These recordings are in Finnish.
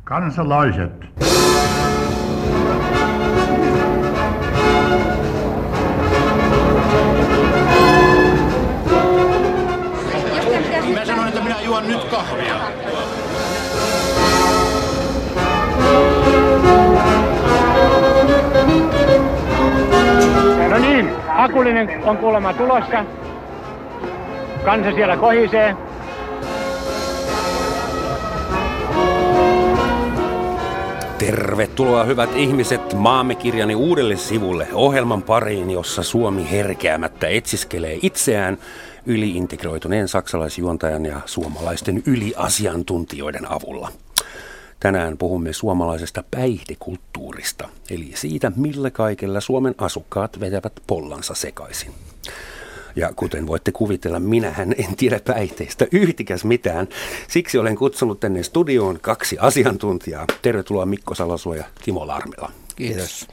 Kansalaiset. Mä sanoin, että minä juon nyt kahvia. No niin, Hakulinen on kuulemma tulossa. Kansa siellä kohisee. Tervetuloa hyvät ihmiset Maamme kirjani uudelle sivulle, ohjelman pariin, jossa Suomi herkeämättä etsiskelee itseään yliintegroituneen saksalaisjuontajan ja suomalaisten yliasiantuntijoiden avulla. Tänään puhumme suomalaisesta päihdekulttuurista, eli siitä, millä kaikella Suomen asukkaat vetävät pollansa sekaisin. Ja kuten voitte kuvitella, minähän en tiedä päihteistä yhtikäs mitään. Siksi olen kutsunut tänne studioon kaksi asiantuntijaa. Tervetuloa Mikko Salosuo ja Timo Larmela. Kiitos.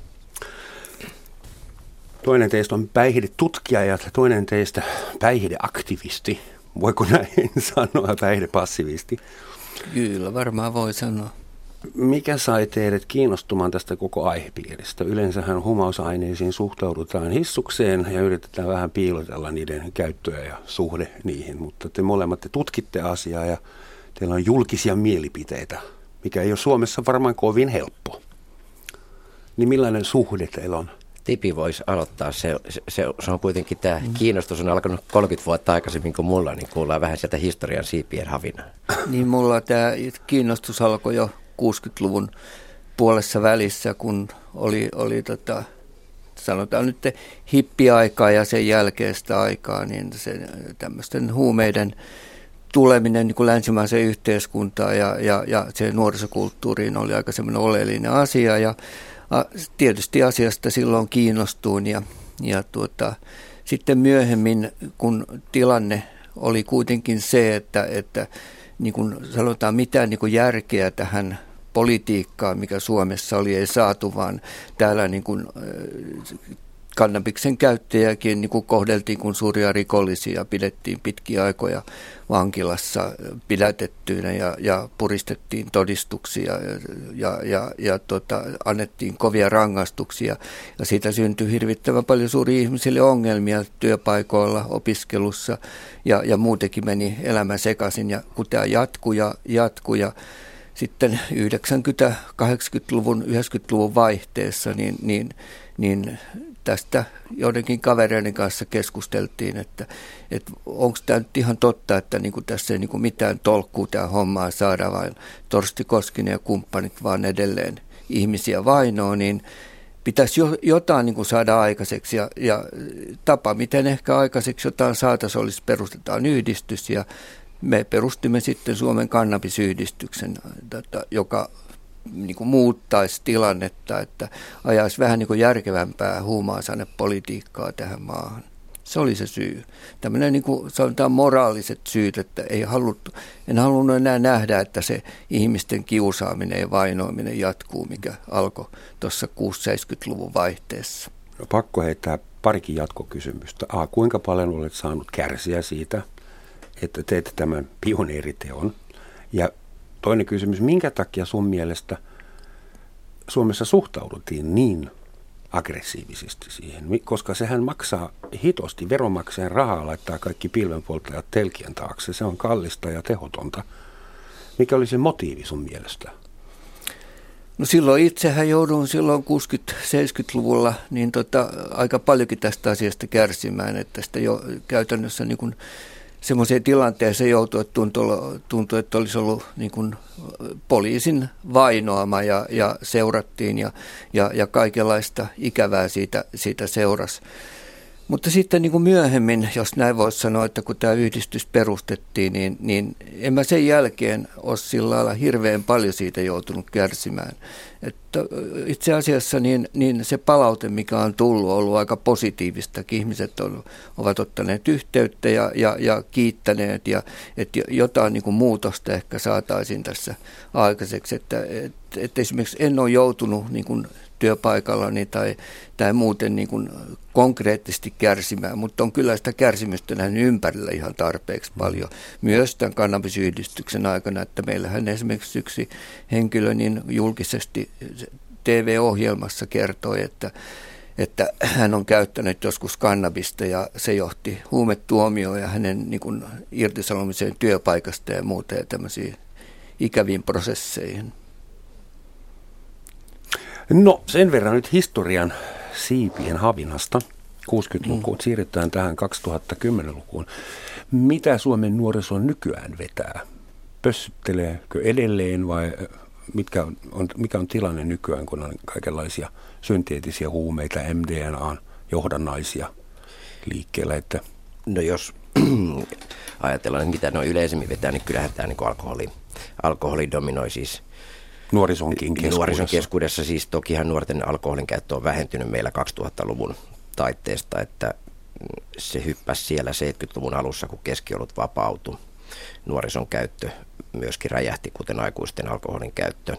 Toinen teistä on päihdetutkija ja toinen teistä päihdeaktivisti. Voiko näin sanoa, päihdepassivisti? Kyllä, varmaan voi sanoa. Mikä sai teidät kiinnostumaan tästä koko aihepiiristä? Yleensähän humausaineisiin suhtaudutaan hissukseen ja yritetään vähän piilotella niiden käyttöä ja suhde niihin, mutta te molemmat te tutkitte asiaa ja teillä on julkisia mielipiteitä, mikä ei ole Suomessa varmaan kovin helppo. Niin millainen suhde teillä on? Tipi voisi aloittaa. Se on kuitenkin tämä kiinnostus on alkanut 30 vuotta aikaisemmin kuin mulla, niin kuullaan vähän sieltä historian siipien havinaa. Niin mulla tämä kiinnostus alkoi jo 60-luvun puolessa välissä, kun oli sanotaan nyt hippiaikaa ja sen jälkeistä aikaa, niin se tämmöisten huumeiden tuleminen niin kuin länsimaiseen yhteiskuntaan ja se nuorisokulttuuriin oli aika semmoinen oleellinen asia ja tietysti asiasta silloin kiinnostuin ja sitten myöhemmin, kun tilanne oli kuitenkin se, että niin kuin sanotaan mitään niin kuin järkeä tähän politiikkaan, mikä Suomessa oli, ei saatu, vaan täällä niin kuin kannabiksen käyttäjäkin niin kuin kohdeltiin kuin suuria rikollisia, pidettiin pitkiä aikoja vankilassa pidätettyinä ja puristettiin todistuksia ja annettiin kovia rangaistuksia. Ja siitä syntyi hirvittävän paljon suuria ihmisille ongelmia työpaikoilla, opiskelussa ja muutenkin meni elämä sekaisin. Ja kun tämä jatkui ja sitten 90-, 80-luvun, 90-luvun vaihteessa, niin tästä joidenkin kavereiden kanssa keskusteltiin, että onko tämä nyt ihan totta, että niin kuin tässä ei niin kuin mitään tolkkuu tämä hommaa saada, vaan Torsti Koskinen ja kumppanit vaan edelleen ihmisiä vainoo, niin pitäisi jotain niin kuin saada aikaiseksi. Ja tapa, miten ehkä aikaiseksi jotain saataisiin, olisi perustetaan yhdistys, ja me perustimme sitten Suomen kannabisyhdistyksen, joka niin kuin muuttaisi tilannetta, että ajaisi vähän niin kuin järkevämpää huumausainepolitiikkaa tähän maahan. Se oli se syy. Tämmöinen niin kuin sanotaan moraaliset syyt, että en halunnut enää nähdä, että se ihmisten kiusaaminen ja vainoaminen jatkuu, mikä alkoi tuossa 60-70-luvun vaihteessa. No, pakko heittää parikin jatkokysymystä. Kuinka paljon olet saanut kärsiä siitä, että teet tämän pioneeriteon? Ja toinen kysymys, minkä takia sun mielestä Suomessa suhtauduttiin niin aggressiivisesti siihen? Koska sehän maksaa hitosti, veronmaksajan rahaa laittaa kaikki pilvenpolttajat telkien taakse. Se on kallista ja tehotonta. Mikä oli se motiivi sun mielestä? No silloin itsehän jouduin silloin 60-70-luvulla niin aika paljonkin tästä asiasta kärsimään, että sitä jo käytännössä niin kuin semmoiseen tilanteeseen joutui, että tuntui, että olisi ollut niin kuin poliisin vainoama ja seurattiin ja kaikenlaista ikävää siitä seurasi. Mutta sitten niin kuin myöhemmin, jos näin voisi sanoa, että kun tämä yhdistys perustettiin, niin en mä sen jälkeen ole sillä lailla hirveän paljon siitä joutunut kärsimään. mutta itse asiassa niin se palaute, mikä on tullut, on ollut aika positiivista. Ihmiset ovat ottaneet yhteyttä ja kiittäneet, ja että jotain niin kuin muutosta ehkä saataisiin tässä aikaiseksi. Että esimerkiksi en ole joutunut niin kuin työpaikallani tai muuten niin kuin konkreettisesti kärsimään, mutta on kyllä sitä kärsimystä nähnyt ympärillä ihan tarpeeksi paljon. Myös tämän kannabisyhdistyksen aikana, että meillähän esimerkiksi yksi henkilö niin julkisesti TV-ohjelmassa kertoi, että hän on käyttänyt joskus kannabista ja se johti huumetuomioon ja hänen niin kuin irtisanomiseen työpaikasta ja muuta ja tämmöisiin ikäviin prosesseihin. No sen verran nyt historian siipien havinasta. 60-lukuun siirrytään tähän 2010-lukuun. Mitä Suomen nuoriso nykyään vetää? Pössytteleekö edelleen vai mikä on tilanne nykyään, kun on kaikenlaisia synteettisiä huumeita, MDMA-johdannaisia liikkeellä? Että... No jos ajatellaan, että mitä ne on yleisemmin vetää, niin kyllähän tämä niin alkoholi dominoi siis. Nuorisonkin keskuudessa siis tokihan nuorten alkoholin käyttö on vähentynyt meillä 2000-luvun taitteesta, että se hyppäsi siellä 70-luvun alussa, kun keskiolut vapautui. Nuorison käyttö myöskin räjähti, kuten aikuisten alkoholin käyttö.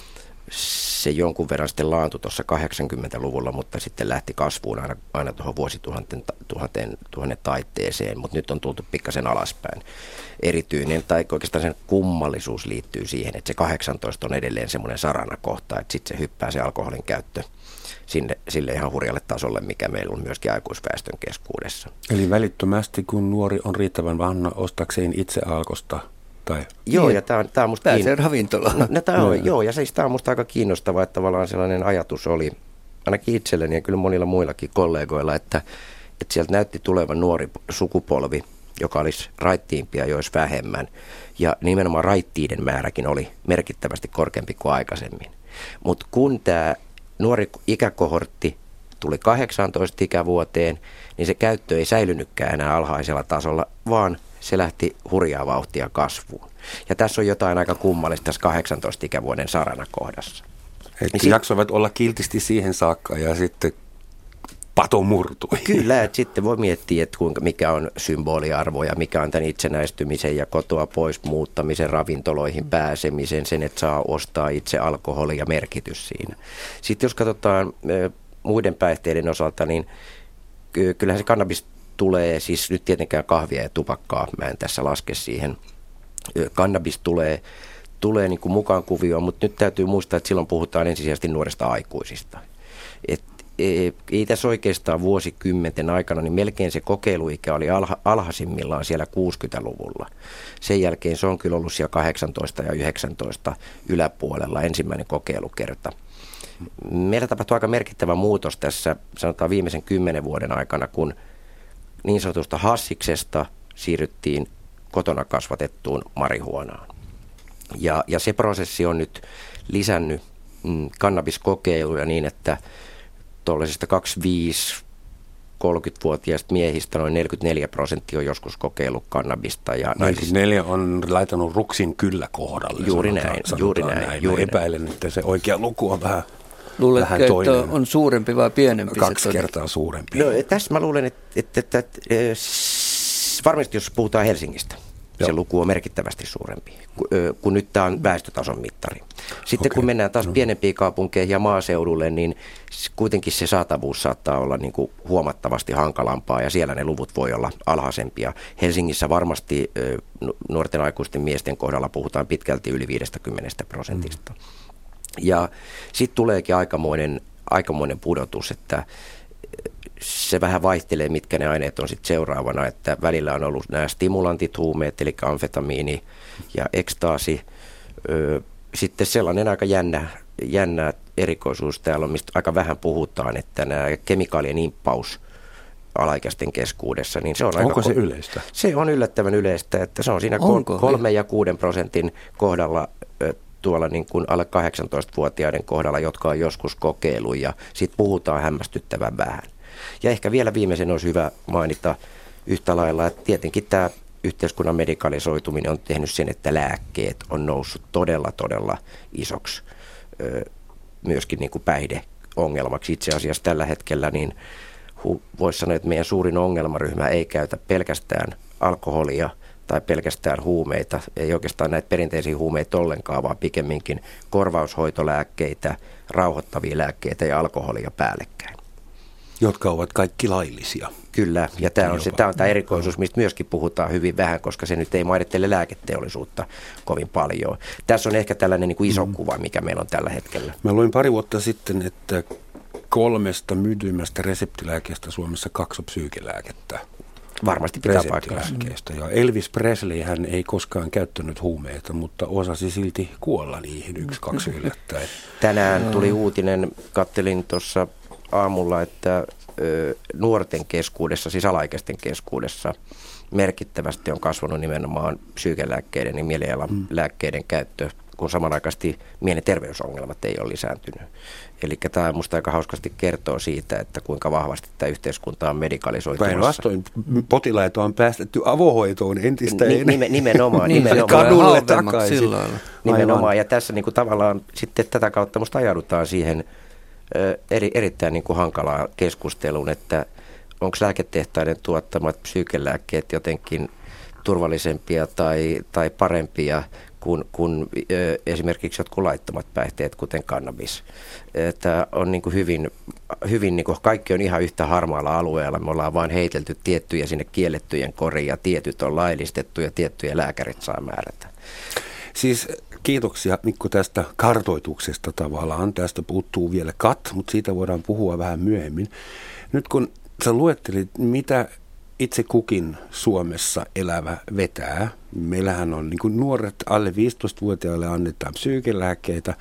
Se jonkun verran sitten laantui tuossa 80-luvulla, mutta sitten lähti kasvuun aina tuohon vuosituhannen taitteeseen, mutta nyt on tultu pikkasen alaspäin. Erityinen tai oikeastaan sen kummallisuus liittyy siihen, että se 18 on edelleen semmoinen sarana kohta, että sitten se hyppää se alkoholin käyttö sille ihan hurjalle tasolle, mikä meillä on myöskin aikuisväestön keskuudessa. Eli välittömästi, kun nuori on riittävän vanha ostakseen itse alkosta? Tai... Joo, ja tämä on musta pääsee ravintolaan. Joo, ja siis tämä on musta aika kiinnostavaa, että tavallaan sellainen ajatus oli, ainakin itselleni ja kyllä monilla muillakin kollegoilla, että sieltä näytti tulevan nuori sukupolvi, joka olisi raittiimpia, jos vähemmän. Ja nimenomaan raittiiden määräkin oli merkittävästi korkeampi kuin aikaisemmin. Mutta kun tämä nuori ikäkohortti tuli 18 ikävuoteen, niin se käyttö ei säilynytkään enää alhaisella tasolla, vaan se lähti hurjaa vauhtia kasvuun. Ja tässä on jotain aika kummallista tässä 18 ikävuoden sarana kohdassa. Että jaksoivat olla kiltisti siihen saakka ja sitten pato murtui. Kyllä, että sitten voi miettiä, että mikä on symboliarvo ja mikä on tämän itsenäistymisen ja kotoa pois muuttamisen, ravintoloihin pääsemisen, sen, että saa ostaa itse alkoholia, merkitys siinä. Sitten jos katsotaan muiden päihteiden osalta, niin kyllähän se kannabis tulee, siis nyt tietenkään kahvia ja tupakkaa, mä en tässä laske siihen. Kannabis tulee niin kuin mukaan kuvioon, mutta nyt täytyy muistaa, että silloin puhutaan ensisijaisesti nuorista aikuisista. Ei tässä oikeastaan vuosikymmenten aikana, niin melkein se kokeiluikä oli alhaisimmillaan siellä 60-luvulla. Sen jälkeen se on kyllä ollut siellä 18 ja 19 yläpuolella ensimmäinen kokeilukerta. Meillä tapahtui aika merkittävä muutos tässä, sanotaan viimeisen 10 vuoden aikana, kun niin sanotusta hassiksesta siirryttiin kotona kasvatettuun marihuonaan. Ja se prosessi on nyt lisännyt kannabiskokeiluja niin, että tuollaisista 25-30-vuotiaista miehistä noin 44% on joskus kokeillut kannabista. Ja 44 on laitanut ruksin kyllä kohdalle. Juuri näin. Epäilen, että se oikea luku on vähän luuletko, että on suurempi vai pienempi? 2 kertaa suurempi. No, tässä mä luulen, että varmasti jos puhutaan Helsingistä, se luku on merkittävästi suurempi, kun nyt tämä on väestötason mittari. Sitten kun mennään taas pienempiin kaupunkeihin ja maaseudulle, niin kuitenkin se saatavuus saattaa olla niin kuin huomattavasti hankalampaa ja siellä ne luvut voi olla alhaisempia. Helsingissä varmasti nuorten aikuisten miesten kohdalla puhutaan pitkälti yli 50%. Ja sitten tuleekin aikamoinen pudotus, että se vähän vaihtelee, mitkä ne aineet on sitten seuraavana, että välillä on ollut nämä stimulantit, huumeet, eli amfetamiini ja ekstaasi. Sitten sellainen aika jännä erikoisuus täällä on, mistä aika vähän puhutaan, että nämä kemikaalien imppaus alaikäisten keskuudessa, niin se on Onko se yleistä? Se on yllättävän yleistä, että se on siinä 3 ja 6% kohdalla tuolla niin kuin alle 18-vuotiaiden kohdalla, jotka on joskus kokeillut, ja sitten puhutaan hämmästyttävän vähän. Ja ehkä vielä viimeisen olisi hyvä mainita yhtä lailla, että tietenkin tämä yhteiskunnan medikalisoituminen on tehnyt sen, että lääkkeet on noussut todella isoksi myöskin niin kuin päihdeongelmaksi. Itse asiassa tällä hetkellä niin voisi sanoa, että meidän suurin ongelmaryhmä ei käytä pelkästään alkoholia tai pelkästään huumeita, ei oikeastaan näitä perinteisiä huumeita ollenkaan, vaan pikemminkin korvaushoitolääkkeitä, rauhoittavia lääkkeitä ja alkoholia päällekkäin. Jotka ovat kaikki laillisia. Kyllä, ja tämä on tämä erikoisuus, mistä myöskin puhutaan hyvin vähän, koska se nyt ei maidittele lääketeollisuutta kovin paljon. Tässä on ehkä tällainen niin kuin iso kuva, mikä meillä on tällä hetkellä. Mä luin pari vuotta sitten, että 3 myydyimmästä reseptilääkkeestä Suomessa 2 on psyykelääkettä. Varmasti pitää paikkansa. Ja Elvis Presley hän ei koskaan käyttänyt huumeita, mutta osasi silti kuolla niihin 1-2 yllättäen. Tänään tuli uutinen, kattelin tuossa aamulla, että nuorten keskuudessa, siis alaikäisten keskuudessa merkittävästi on kasvanut nimenomaan psyykelääkkeiden ja mielialan lääkkeiden käyttö, kun samanaikaisesti mielen terveysongelmat ei ole lisääntynyt. Eli tämä minusta aika hauskasti kertoo siitä, että kuinka vahvasti tämä yhteiskunta on medikalisoitumassa. Päinvastoin potilaita on päästetty avohoitoon entistä enemmän. Nimenomaan. Kadulle takaisin. Nimenomaan, ja tässä niin kuin tavallaan sitten tätä kautta minusta ajaudutaan siihen erittäin niin kuin hankalaa keskusteluun, että onko lääketehtaiden tuottamat psyykelääkkeet jotenkin turvallisempia tai parempia kuin esimerkiksi jotkut laittomat päihteet, kuten kannabis. Tämä on niin kuin hyvin niin kuin kaikki on ihan yhtä harmaalla alueella. Me ollaan vain heitelty tiettyjä sinne kiellettyjen koriin ja tietyt on laillistettu ja tiettyjä lääkärit saa määrätä. Siis kiitoksia Mikko tästä kartoituksesta tavallaan. Tästä puuttuu vielä mutta siitä voidaan puhua vähän myöhemmin. Nyt kun sä luettelit, mitä itse kukin Suomessa elävä vetää. Meillähän on niin kuin nuoret alle 15-vuotiaille annetaan psyykelääkkeitä.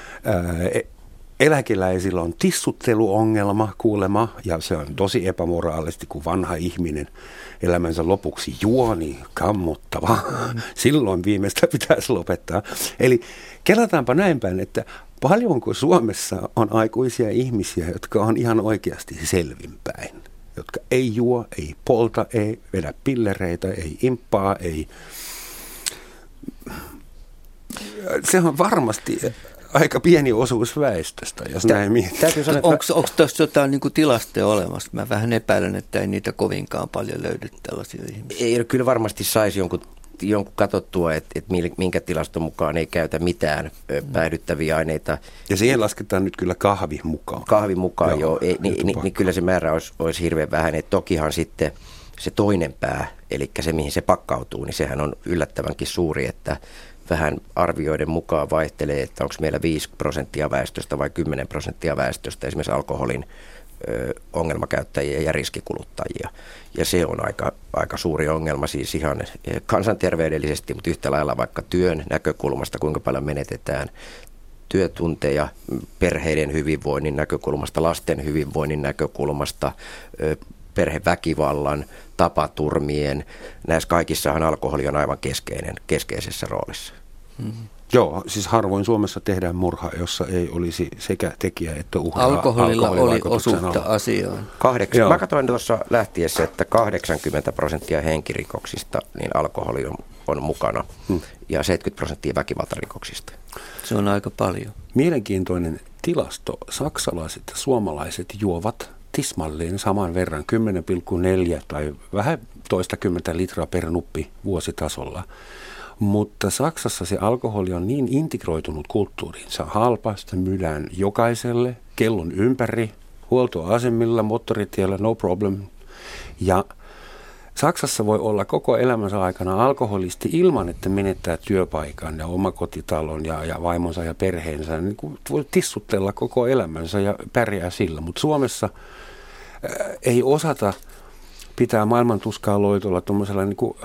Eläkeläisillä on tissutteluongelma kuulemma, ja se on tosi epämoraalisti, kun vanha ihminen elämänsä lopuksi juo, niin kammottava. Silloin viimeistä pitäisi lopettaa. Eli kelataanpa näin päin, että paljonko Suomessa on aikuisia ihmisiä, jotka on ihan oikeasti selvinpäin, jotka ei juo, ei polta, ei vedä pillereitä, ei imppaa, ei. Se on varmasti aika pieni osuus väestöstä, jos näin miettii. Onko tuossa jotain niin kuin tilastoja olemassa? Mä vähän epäilen, että ei niitä kovinkaan paljon löydy tällaisia ihmisiä. Ei, kyllä varmasti saisi jonkun katsottua, että minkä tilaston mukaan ei käytä mitään päihdyttäviä aineita. Ja siihen lasketaan nyt kyllä kahvi mukaan. Kahvi mukaan, joo. Niin kyllä se määrä olisi hirveän vähän. Et tokihan sitten se toinen pää, eli se mihin se pakkautuu, niin sehän on yllättävänkin suuri, että vähän arvioiden mukaan vaihtelee, että onko meillä 5% väestöstä vai 10% väestöstä esimerkiksi alkoholin ongelmakäyttäjiä ja riskikuluttajia. Ja se on aika suuri ongelma siis ihan kansanterveydellisesti, mutta yhtä lailla vaikka työn näkökulmasta, kuinka paljon menetetään työtunteja perheiden hyvinvoinnin näkökulmasta, lasten hyvinvoinnin näkökulmasta, perheväkivallan, tapaturmien. Näissä kaikissahan alkoholi on aivan keskeisessä roolissa. Mm-hmm. Joo, siis harvoin Suomessa tehdään murha, jossa ei olisi sekä tekijä että uhra. Alkoholilla oli osuutta asiaan. Mä katsoin tuossa lähtiessä, että 80% henkirikoksista niin alkoholi on mukana ja 70% väkivaltarikoksista. Se on aika paljon. Mielenkiintoinen tilasto. Saksalaiset ja suomalaiset juovat tismalleen saman verran 10,4 tai vähän toistakymmentä litraa per nuppi vuositasolla. Mutta Saksassa se alkoholi on niin integroitunut kulttuuriin. Se on halpa, sitä myydään jokaiselle, kellon ympäri, huoltoasemilla, moottoritiellä, no problem. Ja Saksassa voi olla koko elämänsä aikana alkoholisti ilman, että menettää työpaikan ja omakotitalon ja vaimonsa ja perheensä. Niin voi tissutella koko elämänsä ja pärjää sillä. Mutta Suomessa ei osata pitää maailmantuskaa loitolla tuommoisella niin kuin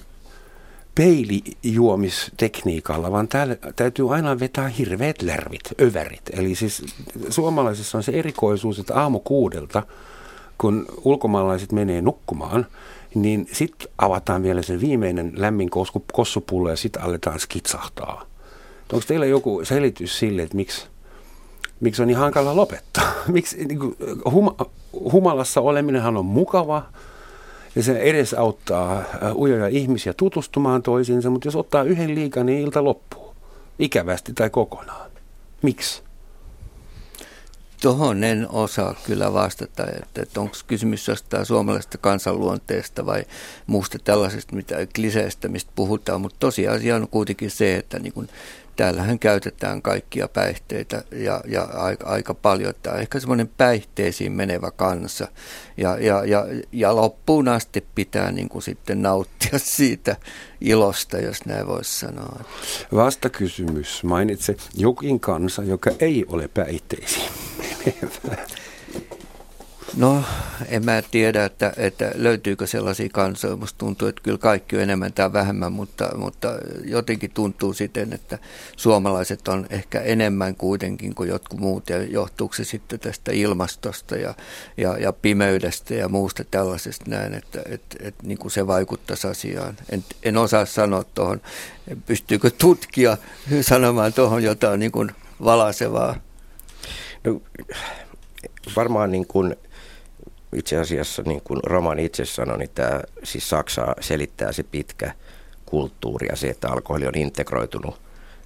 peilijuomistekniikalla, vaan täällä täytyy aina vetää hirveät lärvit, övärit. Eli siis suomalaisissa on se erikoisuus, että aamu 6, kun ulkomaalaiset menee nukkumaan, niin sitten avataan vielä se viimeinen lämmin kossupullo ja sitten aletaan skitsahtaa. Onko teillä joku selitys sille, että miksi on niin hankala lopettaa? Miksi niin kuin, humalassa oleminenhan on mukava ja se edesauttaa ujoja ihmisiä tutustumaan toisiinsa, mutta jos ottaa yhden liikaa, niin ilta loppuu. Ikävästi tai kokonaan. Miksi? Tuohon en osaa kyllä vastata, että onko kysymys jostain suomalaisesta kansanluonteesta vai muusta tällaisesta kliseestä, mistä puhutaan, mutta tosiasia on kuitenkin se, että niin kun täällähän käytetään kaikkia päihteitä ja aika paljon. Tämä on ehkä semmoinen päihteisiin menevä kansa ja loppuun asti pitää niin kuin sitten nauttia siitä ilosta, jos näin voisi sanoa. Vastakysymys. Mainitse jokin kansa, joka ei ole päihteisiin menevä. No, en mä tiedä, että löytyykö sellaisia kansoja. Musta tuntuu, että kyllä kaikki on enemmän tai vähemmän, mutta jotenkin tuntuu siten, että suomalaiset on ehkä enemmän kuitenkin kuin jotkut muut. Ja johtuuko se sitten tästä ilmastosta ja pimeydestä ja muusta tällaisesta näin, että niin kuin se vaikuttaisi asiaan. En osaa sanoa tuohon, pystyykö tutkija sanomaan tuohon jotain niin kuin valaisevaa. No, varmaan niin kuin itse asiassa, niin kuin Roman itse sanoi, niin tämä siis Saksaa selittää se pitkä kulttuuri ja se, että alkoholi on integroitunut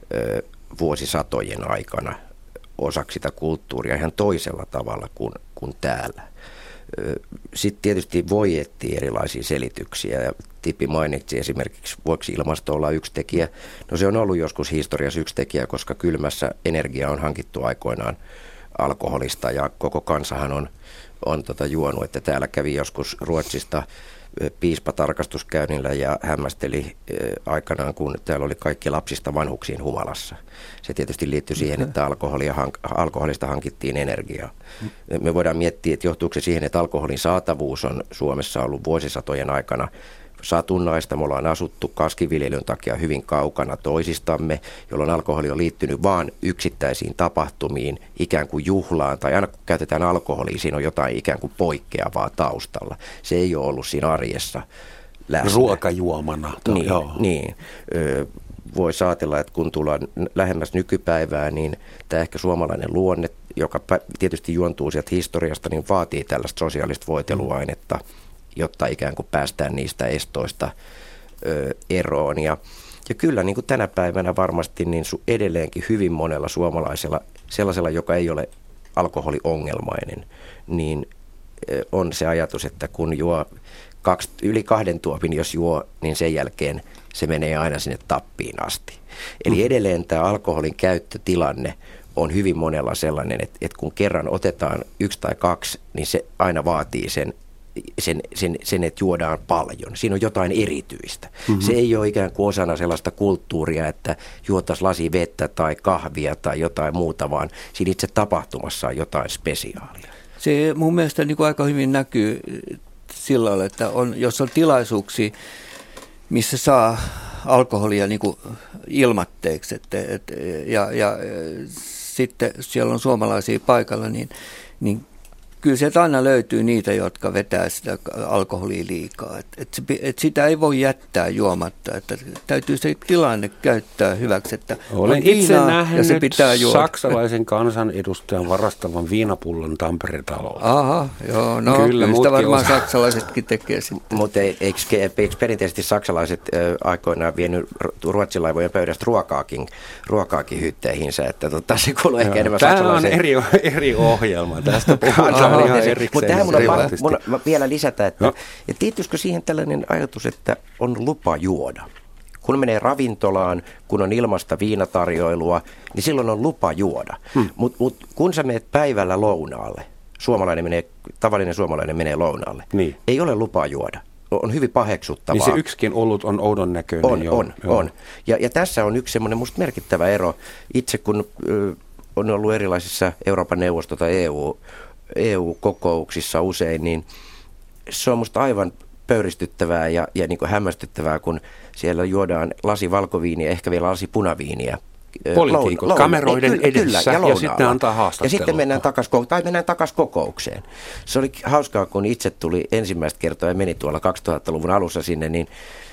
vuosisatojen aikana osaksi sitä kulttuuria ihan toisella tavalla kuin täällä. Sitten tietysti voi etsiä erilaisia selityksiä ja Tipi mainitsi esimerkiksi, voiko ilmasto olla yksi tekijä. No se on ollut joskus historiassa yksi tekijä, koska kylmässä energia on hankittu aikoinaan alkoholista ja koko kansahan on juonut, että täällä kävi joskus Ruotsista piispa tarkastuskäynnillä ja hämmästeli aikanaan, kun täällä oli kaikki lapsista vanhuksiin humalassa. Se tietysti liittyy siihen, että alkoholista hankittiin energiaa. Me voidaan miettiä, että johtuuko se siihen, että alkoholin saatavuus on Suomessa ollut vuosisatojen aikana satunnaista. Me ollaan asuttu kaskiviljelyn takia hyvin kaukana toisistamme, jolloin alkoholi on liittynyt vain yksittäisiin tapahtumiin, ikään kuin juhlaan, tai aina kun käytetään alkoholia, siinä on jotain ikään kuin poikkeavaa taustalla. Se ei ole ollut siinä arjessa läsnä. Ruokajuomana. Niin. Voisi ajatella, että kun tullaan lähemmäs nykypäivää, niin tämä ehkä suomalainen luonne, joka tietysti juontuu sieltä historiasta, niin vaatii tällaista sosiaalista voiteluainetta, jotta ikään kuin päästään niistä estoista eroon. Ja kyllä niin kuin tänä päivänä varmasti niin edelleenkin hyvin monella suomalaisella, sellaisella, joka ei ole alkoholiongelmainen, niin on se ajatus, että kun juo yli 2 tuopin, jos juo, niin sen jälkeen se menee aina sinne tappiin asti. Eli edelleen tämä alkoholin käyttötilanne on hyvin monella sellainen, että kun kerran otetaan 1 tai 2, niin se aina vaatii sen, että juodaan paljon. Siinä on jotain erityistä. Mm-hmm. Se ei ole ikään kuin osana sellaista kulttuuria, että juotaisiin lasi vettä tai kahvia tai jotain muuta, vaan siinä itse tapahtumassa on jotain spesiaalia. Se mun mielestä niin kuin aika hyvin näkyy sillä lailla, että jos on tilaisuuksia, missä saa alkoholia niin kuin ilmatteeksi, ja sitten siellä on suomalaisia paikalla, niin kyllä sieltä aina löytyy niitä, jotka vetää sitä alkoholia liikaa. Et sitä ei voi jättää juomatta. Että täytyy se tilanne käyttää hyväksi, että olen on itse nähnyt ja se pitää juoda. Saksalaisen kansanedustajan varastavan viinapullon Tampere-talolla. Aha, joo, no kyllä sitä varmaan saksalaisetkin tekee sitten. Mutta eikö perinteisesti saksalaiset aikoinaan vienyt ruotsilaivojen pöydästä ruokaakin hytteihinsä, että se kuuluu ehkä enemmän saksalaiseen. Tämä on eri ohjelma, tästä puhutaan. Mutta tähän mun vielä lisätä, että liittyisikö siihen tällainen ajatus, että on lupa juoda? Kun menee ravintolaan, kun on ilmasta viinatarjoilua, niin silloin on lupa juoda. Mut kun sä menet päivällä lounaalle, tavallinen suomalainen menee lounaalle, niin ei ole lupaa juoda. On hyvin paheksuttavaa. Niin se yksikin olut on oudon näköinen. On. Ja tässä on yksi semmoinen musta merkittävä ero. Itse kun on ollut erilaisissa Euroopan neuvosto tai EU-kokouksissa usein, niin se on musta aivan pöyristyttävää ja niin kuin hämmästyttävää, kun siellä juodaan lasi valkoviiniä, ehkä vielä lasi punaviiniä. Poliitikot kameroiden edessä ja sitten antaa haastattelua. Ja sitten mennään takaisin kokoukseen. Se oli hauskaa, kun itse tuli ensimmäistä kertaa ja meni tuolla 2000-luvun alussa sinne, niin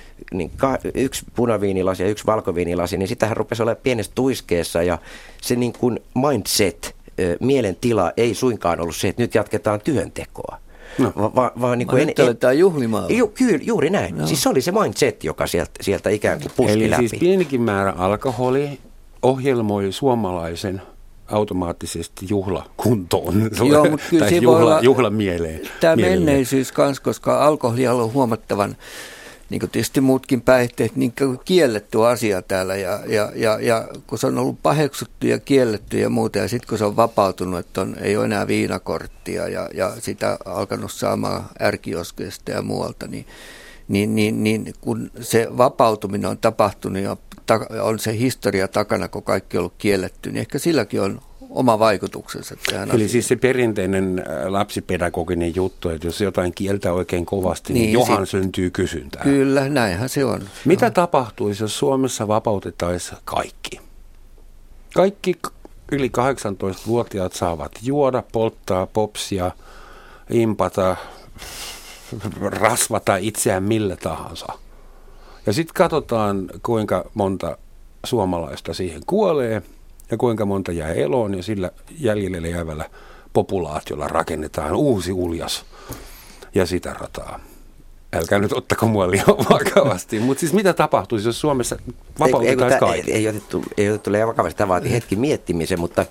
yksi punaviinilasi ja yksi valkoviinilasi, niin sitähän rupesi olemaan pienessä tuiskeessa ja se niin kuin mindset, mielentila ei suinkaan ollut se, että nyt jatketaan työntekoa. No. Vaan niin kuin nyt aletaan juhlimaan. Kyllä, juuri näin. No. Siis se oli se mindset, joka sieltä ikään kuin puski läpi. Eli siis pienikin määrä alkoholi ohjelmoi suomalaisen automaattisesti juhlakuntoon Joo, mutta kyllä tai juhlamieleen. Tämä menneisyys kanssa, koska alkoholia on huomattavan, niin kuin tietysti muutkin päihteet, niin kielletty asia täällä ja kun se on ollut paheksuttu ja kielletty ja muuta ja sitten kun se on vapautunut, että ei ole enää viinakorttia ja sitä alkanut saamaan ärkioskeista ja muualta, niin kun se vapautuminen on tapahtunut ja on se historia takana, kun kaikki on ollut kielletty, niin ehkä silläkin on oma vaikutuksensa tähän asiaan. Eli siis se perinteinen lapsipedagoginen juttu, että jos jotain kieltä oikein kovasti, niin johan syntyy kysyntää. Kyllä, näinhän se on. Mitä tapahtuisi, jos Suomessa vapautettaisiin kaikki? Kaikki yli 18-vuotiaat saavat juoda, polttaa, popsia, impata, rasvata itseään millä tahansa. Ja sitten katsotaan, kuinka monta suomalaista siihen kuolee ja kuinka monta jää eloon, ja sillä jäljelle jäävällä populaatiolla rakennetaan uusi uljas ja sitä rataa. Älkää nyt ottako mua liian vakavasti, mutta siis mitä tapahtuisi, jos Suomessa vapautetaan kaikki? Ei otettu liian vakavasti, tämä vaatii hetki miettimisen, mutta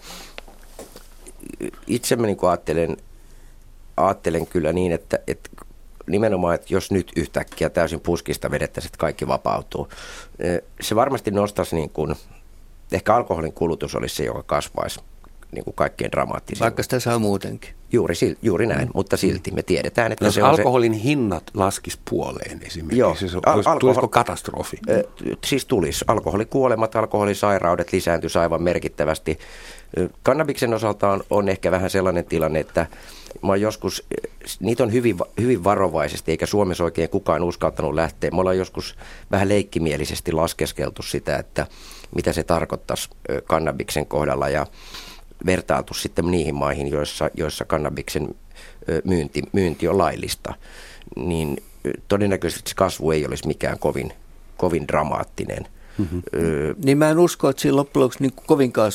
itse mä niin ajattelen kyllä niin, että nimenomaan, että jos nyt yhtäkkiä täysin puskista vedettäisiin, että kaikki vapautuu, se varmasti nostaisi niin kuin, ehkä alkoholin kulutus olisi se, joka kasvaisi niin kuin kaikkein dramaattisin. Vaikka sitä saa muutenkin. Juuri näin, mutta silti me tiedetään, että jos alkoholin hinnat laskisi puoleen esimerkiksi, tulisiko katastrofi? Siis tulisi. Alkoholikuolemat, alkoholisairaudet lisääntyisi aivan merkittävästi. Kannabiksen osalta on ehkä vähän sellainen tilanne, että niitä on hyvin varovaisesti, eikä Suomessa oikein kukaan uskaltanut lähteä. Me ollaan joskus vähän leikkimielisesti laskeskeltu sitä, että mitä se tarkoittaisi kannabiksen kohdalla ja vertailtu sitten niihin maihin, joissa kannabiksen myynti on laillista. Niin todennäköisesti se kasvu ei olisi mikään kovin dramaattinen. Mm-hmm. Niin mä en usko, että sillä loppujen lopuksi kovinkaan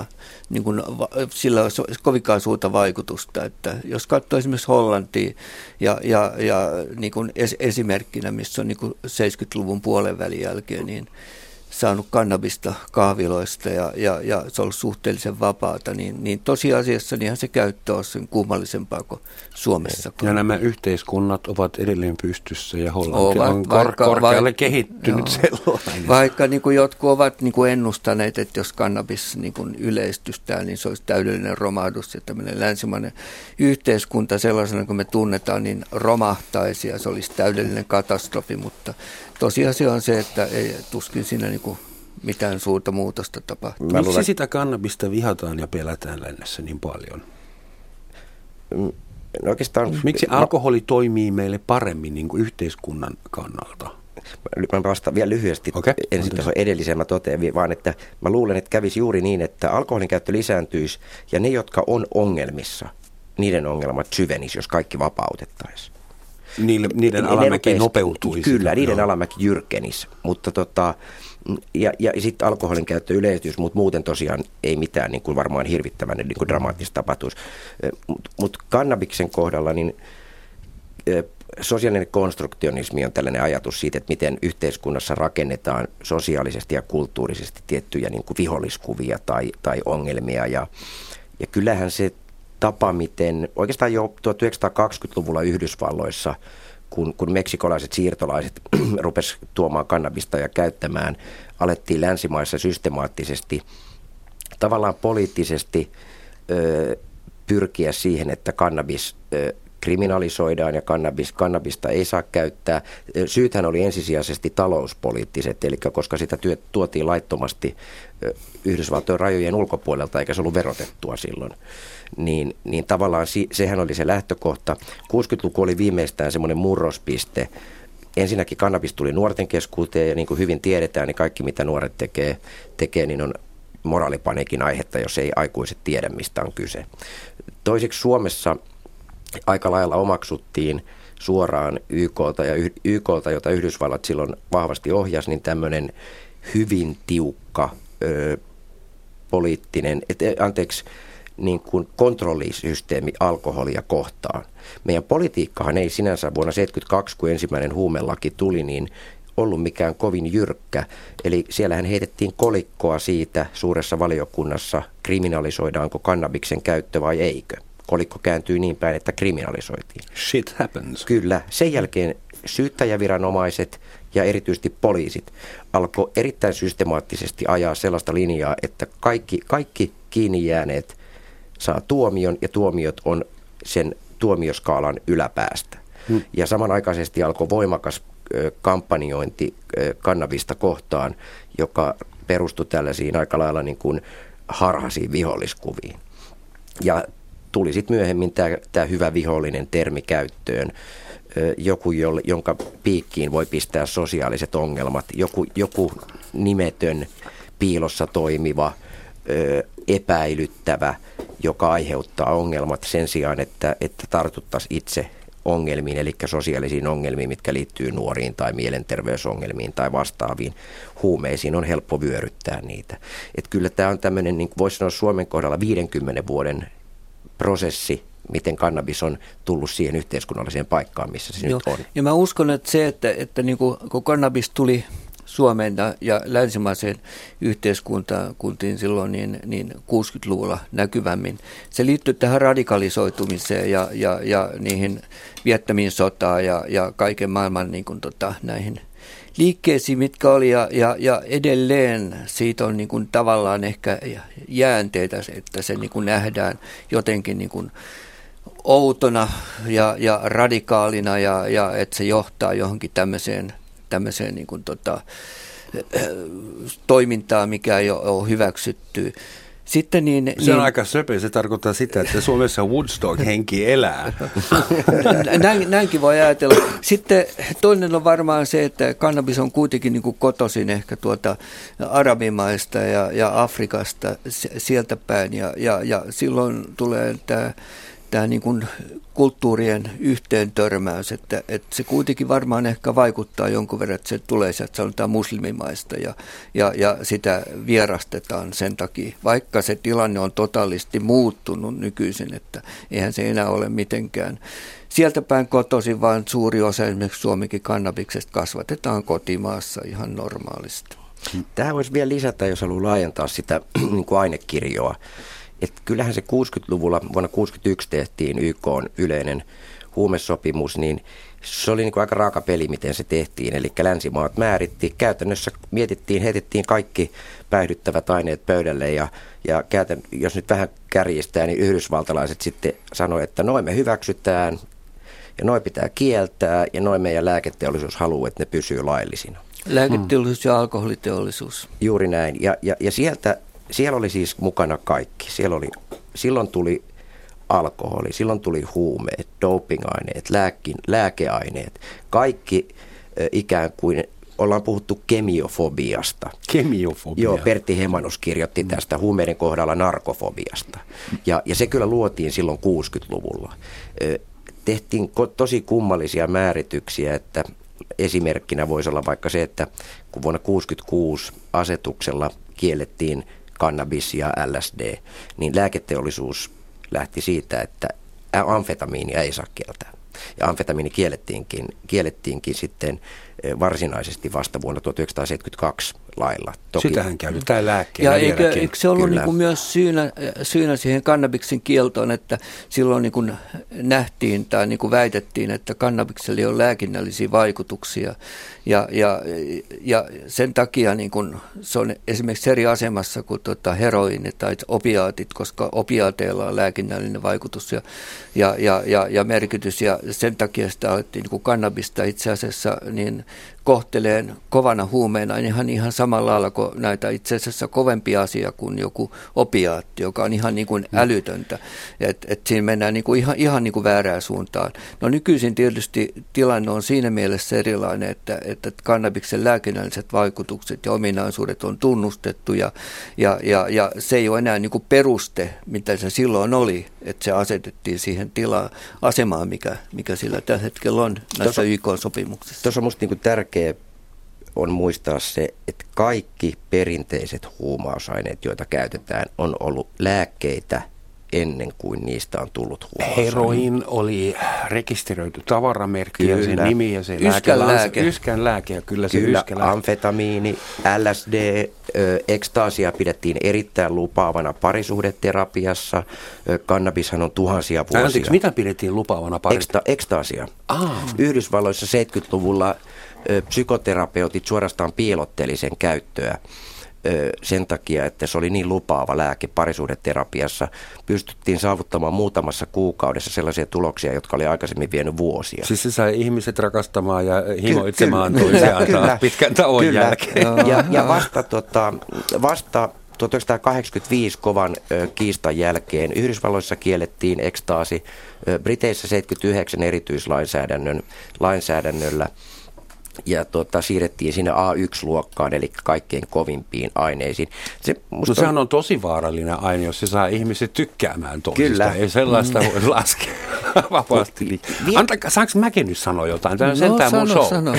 suurta vaikutusta. Että jos katsoo esimerkiksi Hollantia ja niin kuin esimerkkinä, missä on niin kuin 70-luvun puolen välin jälkeen, niin saanut kannabista kahviloista ja se on ollut suhteellisen vapaata, niin tosiasiassa niinhän se käyttö on sen kummallisempaa kuin Suomessa. Ja nämä yhteiskunnat ovat edelleen pystyssä ja Hollanti on korkealle kehittynyt sellainen. Vaikka niin kuin jotkut ovat niin kuin ennustaneet, että jos kannabis niin kuin yleistystää, niin se olisi täydellinen romahdus ja tämmöinen länsimainen yhteiskunta sellaisena kuin me tunnetaan, niin romahtaisi ja se olisi täydellinen katastrofi, mutta tosiasia on se, että ei tuskin siinä niin kuin mitään suurta muutosta tapahtuu. Miksi sitä kannabista vihataan ja pelätään lännessä niin paljon? No oikeastaan, miksi alkoholi toimii meille paremmin niin kuin yhteiskunnan kannalta? Mä vastaan vielä lyhyesti ensin tuohon edelliseen. Mä totean vaan, että mä luulen, että kävisi juuri niin, että alkoholin käyttö lisääntyisi ja ne, jotka on ongelmissa, niiden ongelmat syvenisi, jos kaikki vapautettaisiin. Niiden alamäki nopeutuisi. Kyllä, niiden alamäki jyrkkenisi, mutta ja sitten alkoholin käyttö yleistyisi, mutta muuten tosiaan ei mitään niin kuin varmaan hirvittävän niin kuin dramaattista tapahtuisi. Mutta kannabiksen kohdalla niin sosiaalinen konstruktionismi on tällainen ajatus siitä, että miten yhteiskunnassa rakennetaan sosiaalisesti ja kulttuurisesti tiettyjä niin kuin viholliskuvia tai ongelmia ja kyllähän se tapa, miten oikeastaan jo 1920-luvulla Yhdysvalloissa, kun meksikolaiset siirtolaiset rupesivat tuomaan kannabista ja käyttämään, alettiin länsimaissa systemaattisesti tavallaan poliittisesti pyrkiä siihen, että kannabis kriminalisoidaan ja kannabista ei saa käyttää. Syythän oli ensisijaisesti talouspoliittiset, eli koska sitä tuotiin laittomasti Yhdysvaltojen rajojen ulkopuolelta, eikä se ollut verotettua silloin. Niin tavallaan sehän oli se lähtökohta. 60-luku oli viimeistään semmoinen murrospiste. Ensinnäkin kannabis tuli nuorten keskuuteen ja niin kuin hyvin tiedetään, niin kaikki mitä nuoret tekee niin on moraalipaniikin aihetta, jos ei aikuiset tiedä, mistä on kyse. Toiseksi Suomessa aika lailla omaksuttiin suoraan YKlta, jota Yhdysvallat silloin vahvasti ohjasi, niin tämmöinen hyvin tiukka poliittinen, niin kuin kontrollisysteemi alkoholia kohtaan. Meidän politiikkahan ei sinänsä vuonna 1972, kun ensimmäinen huumelaki tuli, niin ollut mikään kovin jyrkkä. Eli siellähän heitettiin kolikkoa siitä suuressa valiokunnassa, kriminalisoidaanko kannabiksen käyttö vai eikö. Kolikko kääntyi niin päin, että kriminalisoitiin. Shit happens. Kyllä. Sen jälkeen syyttäjäviranomaiset ja erityisesti poliisit alkoi erittäin systemaattisesti ajaa sellaista linjaa, että kaikki kiinni jääneet saa tuomion ja tuomiot on sen tuomioskaalan yläpäästä. Ja samanaikaisesti alkoi voimakas kampanjointi kannabista kohtaan, joka perustui tällaisiin aika lailla niin kuin harhaisiin viholliskuviin. Ja tuli sitten myöhemmin tämä hyvä vihollinen termi käyttöön. Joku, jonka piikkiin voi pistää sosiaaliset ongelmat, joku nimetön, piilossa toimiva, epäilyttävä, joka aiheuttaa ongelmat sen sijaan, että tartuttaisiin itse ongelmiin, eli sosiaalisiin ongelmiin, mitkä liittyy nuoriin tai mielenterveysongelmiin tai vastaaviin huumeisiin, on helppo vyöryttää niitä. Että kyllä tämä on tämmöinen, niin voisi sanoa Suomen kohdalla 50 vuoden prosessi, miten kannabis on tullut siihen yhteiskunnalliseen paikkaan, missä se nyt on. Ja mä uskon, että se, että niin kun kannabis tuli Suomeen ja länsimaiseen yhteiskuntiin silloin niin 60-luvulla näkyvämmin, se liittyy tähän radikalisoitumiseen ja niihin viettämiin sotaan ja kaiken maailman niin kuin näihin liikkeisiin, mitkä oli, ja edelleen siitä on niin kuin tavallaan ehkä jäänteitä, että se niin kuin nähdään jotenkin niin kuin outona ja radikaalina, ja että se johtaa johonkin tämmöiseen niin kuin toimintaan, mikä ei ole hyväksytty. Sitten se on aika söpö, se tarkoittaa sitä, että Suomessa Woodstock-henki elää. Näinkin voi ajatella. Sitten toinen on varmaan se, että kannabis on kuitenkin niin kuin kotoisin ehkä arabimaista ja Afrikasta sieltä päin, ja silloin tulee tämä niin kuin kulttuurien yhteen törmäys, että se kuitenkin varmaan ehkä vaikuttaa jonkun verran, että se tulee sieltä sanotaan muslimimaista ja sitä vierastetaan sen takia, vaikka se tilanne on totaalisti muuttunut nykyisin, että eihän se enää ole mitenkään sieltä päin kotoisin, vaan suuri osa esimerkiksi Suomenkin kannabiksesta kasvatetaan kotimaassa ihan normaalisti. Tähän voisi vielä lisätä, jos haluaa laajentaa sitä niin kuin ainekirjoa. Että kyllähän se 60-luvulla, vuonna 1961 tehtiin YK:n yleinen huumesopimus, niin se oli niin kuin aika raaka peli, miten se tehtiin. Eli länsimaat määritti, käytännössä heitettiin kaikki päihdyttävät aineet pöydälle ja jos nyt vähän kärjistää, niin yhdysvaltalaiset sitten sanoi, että noin me hyväksytään ja noin pitää kieltää ja noin meidän lääketeollisuus haluaa, että ne pysyy laillisina. Lääketeollisuus ja alkoholiteollisuus. Juuri näin. Ja siellä oli siis mukana kaikki. Silloin tuli alkoholi, silloin tuli huumeet, dopingaineet, lääkeaineet. Kaikki ikään kuin, ollaan puhuttu kemiofobiasta. Kemiofobia? Joo, Pertti Hemanus kirjoitti tästä huumeiden kohdalla narkofobiasta. Ja se kyllä luotiin silloin 60-luvulla. Tehtiin tosi kummallisia määrityksiä, että esimerkkinä voisi olla vaikka se, että kun vuonna 1966 asetuksella kiellettiin kannabis ja LSD, niin lääketeollisuus lähti siitä, että amfetamiinia ei saa kieltää. Ja amfetamiini kiellettiinkin sitten varsinaisesti vasta vuonna 1972 lailla. Toki. Sitähän käytetään lääkkeenä ja vieläkin. Eikö se ollut niin kuin myös syynä siihen kannabiksen kieltoon, että silloin niin kuin nähtiin tai niin kuin väitettiin, että kannabiksella ei ole lääkinnällisiä vaikutuksia. Ja sen takia niin kuin se on esimerkiksi eri asemassa kuin heroiini tai opiaatit, koska opiaateilla on lääkinnällinen vaikutus ja merkitys. Ja sen takia sitä alettiin niin kuin kannabista itse asiassa niin kohteleen kovana huumeena ihan samalla lailla kuin näitä itse asiassa kovempi asia kuin joku opiaatti, joka on ihan niin kuin älytöntä. Et siinä mennään niin kuin ihan niin kuin väärään suuntaan. No nykyisin tietysti tilanne on siinä mielessä erilainen, että kannabiksen lääkinnälliset vaikutukset ja ominaisuudet on tunnustettu ja se ei ole enää niin kuin peruste, mitä se silloin oli, että se asetettiin siihen asemaan, mikä sillä tällä hetkellä on näissä YK-sopimuksissa. Tuossa on musta niin kuin tärkeää on muistaa se, että kaikki perinteiset huumausaineet, joita käytetään, on ollut lääkkeitä ennen kuin niistä on tullut huumausaine. Heroin oli rekisteröity tavaramerkki ja sen nimi ja se Yskän lääke. Kyllä, amfetamiini, LSD, ekstaasia pidettiin erittäin lupaavana parisuhdeterapiassa. Kannabishan on tuhansia vuosia. Anteeksi, mitä pidettiin lupaavana parisuhdeterapiassa? Ekstaasia. Yhdysvalloissa 70-luvulla psykoterapeutit suorastaan piilotteli sen käyttöä sen takia, että se oli niin lupaava lääke parisuhdeterapiassa. Pystyttiin saavuttamaan muutamassa kuukaudessa sellaisia tuloksia, jotka oli aikaisemmin vienyt vuosia. Siis se sai ihmiset rakastamaan ja himoitsemaan toisiaan taas pitkän tauon jälkeen. Ja vasta 1985 kovan kiistan jälkeen Yhdysvalloissa kiellettiin ekstaasi, Briteissä 79 erityislainsäädännöllä ja siirrettiin sinne A1-luokkaan, eli kaikkein kovimpiin aineisiin. Sehän on tosi vaarallinen aine, jos se saa ihmiset tykkäämään toisista. Kyllä. Ei sellaista voi laskea vapaasti. Saanko mäkin nyt sanoa jotain? Tämä on sentään mun show. Sano.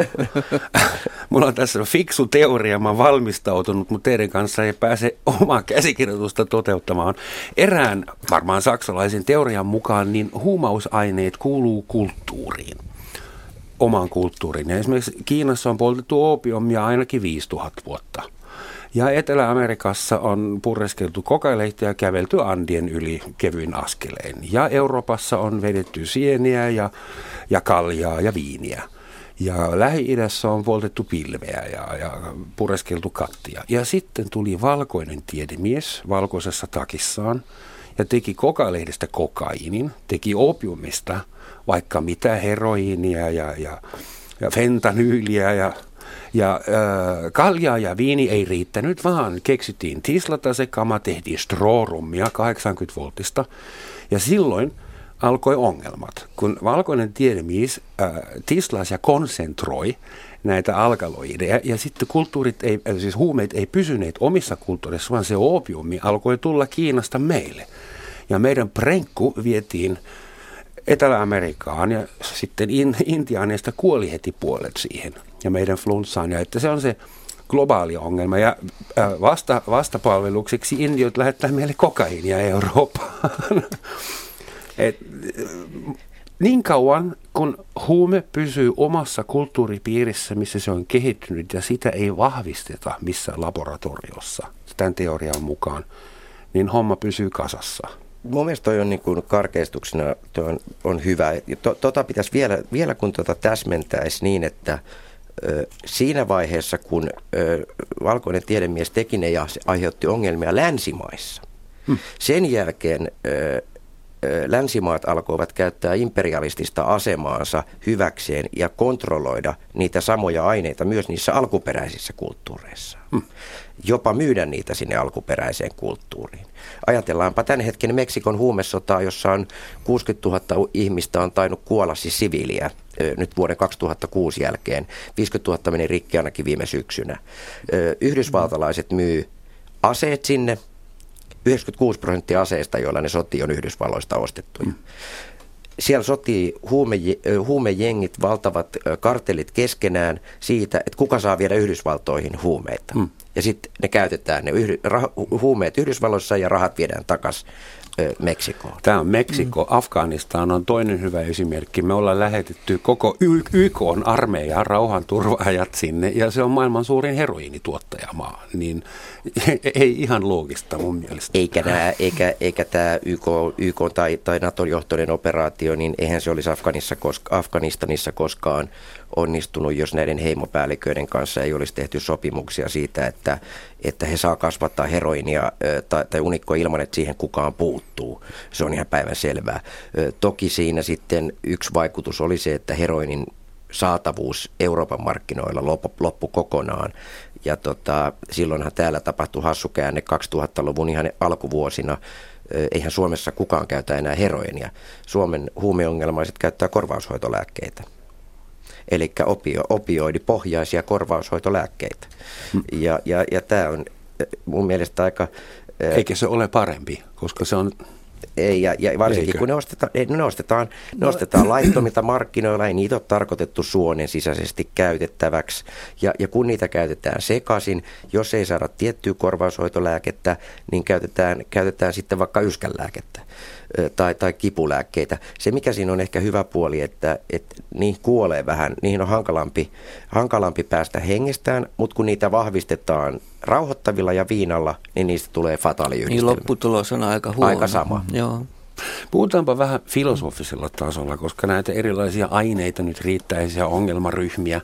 Mulla on tässä fiksu teoria, mä oon valmistautunut, mutta teidän kanssa ei pääse omaa käsikirjoitusta toteuttamaan. Erään varmaan saksalaisen teorian mukaan niin huumausaineet kuuluu kulttuuriin. Omaan kulttuuriin. Ja esimerkiksi Kiinassa on poltettu oopiumia ainakin 5000 vuotta. Ja Etelä-Amerikassa on pureskeltu kokailehtiä ja kävelty Andien yli kevyin askeleen. Ja Euroopassa on vedetty sieniä ja kaljaa ja viiniä. Ja Lähi-idässä on poltettu pilveä ja pureskeltu kattia. Ja sitten tuli valkoinen tiedemies valkoisessa takissaan ja teki kokailehdestä kokaiinin, teki oopiumista vaikka mitä heroiinia ja fentanyyliä ja kaljaa ja viini ei riittänyt, vaan keksittiin tislata se kama, tehtiin stroorumia 80-voltista ja silloin alkoi ongelmat, kun valkoinen tiedemies tislasi ja konsentroi näitä alkaloideja ja sitten huumeet ei pysyneet omissa kulttuurissa, vaan se oopiumi alkoi tulla Kiinasta meille ja meidän prenkku vietiin Etelä-Amerikkaan ja sitten Intiaan ja sitä kuoli heti puolet siihen ja meidän flunssaan. Ja että se on se globaali ongelma ja vastapalvelukseksi Indiot lähettää meille kokaiinia Eurooppaan. Niin kauan kun huume pysyy omassa kulttuuripiirissä, missä se on kehittynyt ja sitä ei vahvisteta missään laboratoriossa, tämän teorian mukaan, niin homma pysyy kasassa. Mun mielestä toi on niin kuin karkeistuksena on hyvä. Pitäisi vielä kun täsmentäisi niin, että siinä vaiheessa, kun valkoinen tiedemies teki ne ja aiheutti ongelmia länsimaissa, sen jälkeen länsimaat alkoivat käyttää imperialistista asemaansa hyväkseen ja kontrolloida niitä samoja aineita myös niissä alkuperäisissä kulttuureissa. Jopa myydä niitä sinne alkuperäiseen kulttuuriin. Ajatellaanpa tämän hetken Meksikon huumesotaa, jossa on 60 000 ihmistä on tainnut kuolla siis siviiliä nyt vuoden 2006 jälkeen. 50 000 meni rikki ainakin viime syksynä. Yhdysvaltalaiset myy aseet sinne. 96% aseista, joilla ne sotii, on Yhdysvalloista ostettuja. Siellä sotii huumejengit, valtavat kartellit keskenään siitä, että kuka saa viedä Yhdysvaltoihin huumeita. Ja sitten ne käytetään, ne huumeet Yhdysvalloissa ja rahat viedään takaisin Meksikoon. Tämä on Meksiko. Afganistan on toinen hyvä esimerkki. Me ollaan lähetetty koko YK:n armeijan rauhanturvaajat sinne ja se on maailman suurin heroiinituottajamaa. Niin ei ihan loogista mun mielestä. Eikä tämä YK tai NATO-johtoinen operaatio, niin eihän se olisi Afganistanissa koskaan onnistunut, jos näiden heimopäälliköiden kanssa ei olisi tehty sopimuksia siitä, että he saa kasvattaa heroinia tai unikkoa ilman, että siihen kukaan puuttuu. Se on ihan päivänselvää. Toki siinä sitten yksi vaikutus oli se, että heroinin saatavuus Euroopan markkinoilla loppui kokonaan. Ja silloinhan täällä tapahtui hassu käänne 2000-luvun ihan alkuvuosina. Eihän Suomessa kukaan käytä enää heroinia. Suomen huumeongelmaiset käyttää korvaushoitolääkkeitä. Eli opioidipohjaisia korvaushoitolääkkeitä. Ja tämä on mun mielestä aika... Eikä se ole parempi, koska se on Ei, ja varsinkin kun ne ostetaan laittomilta markkinoilla, ei niitä ole tarkoitettu suonen sisäisesti käytettäväksi. Ja kun niitä käytetään sekaisin, jos ei saada tiettyä korvaushoitolääkettä, niin käytetään sitten vaikka yskänlääkettä tai kipulääkkeitä. Se, mikä siinä on ehkä hyvä puoli, että niihin kuolee vähän, niihin on hankalampi päästä hengestään, mutta kun niitä vahvistetaan rauhoittavilla ja viinalla, niin niistä tulee fataaliyhdistelmä. Niin lopputulos on aika huono. Aika sama. Joo. Puhutaanpa vähän filosofisella tasolla, koska näitä erilaisia aineita nyt riittäisiä ongelmaryhmiä.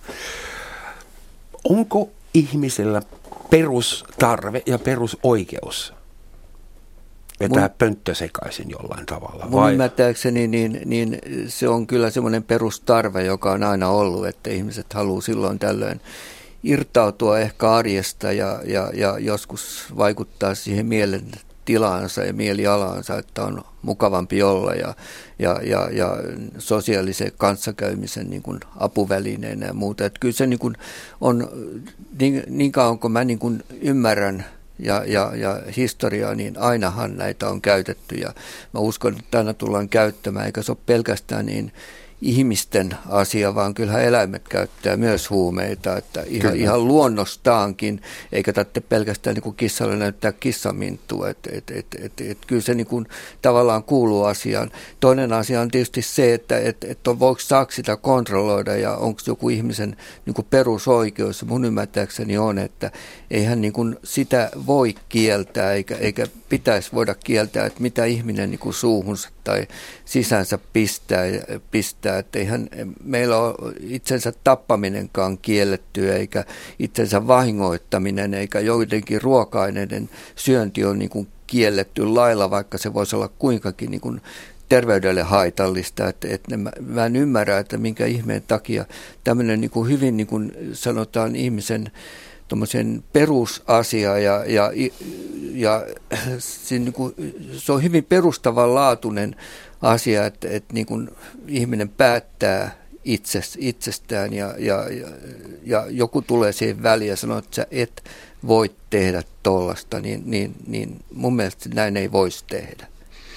Onko ihmisellä perustarve ja perusoikeus vetää pönttö sekaisin jollain tavalla? Mun ymmärtääkseni niin se on kyllä semmoinen perustarve, joka on aina ollut, että ihmiset haluaa silloin tällöin irtautua ehkä arjesta ja joskus vaikuttaa siihen mielentilaansa ja mielialaansa, että on mukavampi olla ja sosiaalisen kanssakäymisen niin kuin apuvälineenä ja muuta. Että kyllä se niin kuin on, niin kauan kuin mä niin kuin ymmärrän ja historiaa, niin ainahan näitä on käytetty ja mä uskon, että aina tullaan käyttämään, eikä se ole pelkästään niin ihmisten asia, vaan kyllähän eläimet käyttää myös huumeita, että ihan luonnostaankin, eikä tarvitse pelkästään niin kuin kissalle näyttää kissaminttua, että kyllä se niin kuin tavallaan kuuluu asiaan. Toinen asia on tietysti se, että voiko saako sitä kontrolloida ja onko joku ihmisen niin kuin perusoikeus. Mun ymmärtääkseni on, että eihän niin kuin sitä voi kieltää eikä pitäisi voida kieltää, että mitä ihminen niin kuin suuhunsa tai sisänsä pistää, että eihän meillä ole itsensä tappaminenkaan kiellettyä, eikä itsensä vahingoittaminen, eikä joidenkin ruoka-aineiden syönti on niin kuin kielletty lailla, vaikka se voisi olla kuinkakin niin kuin terveydelle haitallista, että mä en ymmärrä, että minkä ihmeen takia tämmöinen niin kuin hyvin niin kuin sanotaan ihmisen tuommoisen perusasia ja se on hyvin perustavanlaatuinen asia, että niin kuin ihminen päättää itsestään ja joku tulee siihen väliin ja sanoo, että sä et voi tehdä tollasta, niin mun mielestä näin ei voisi tehdä.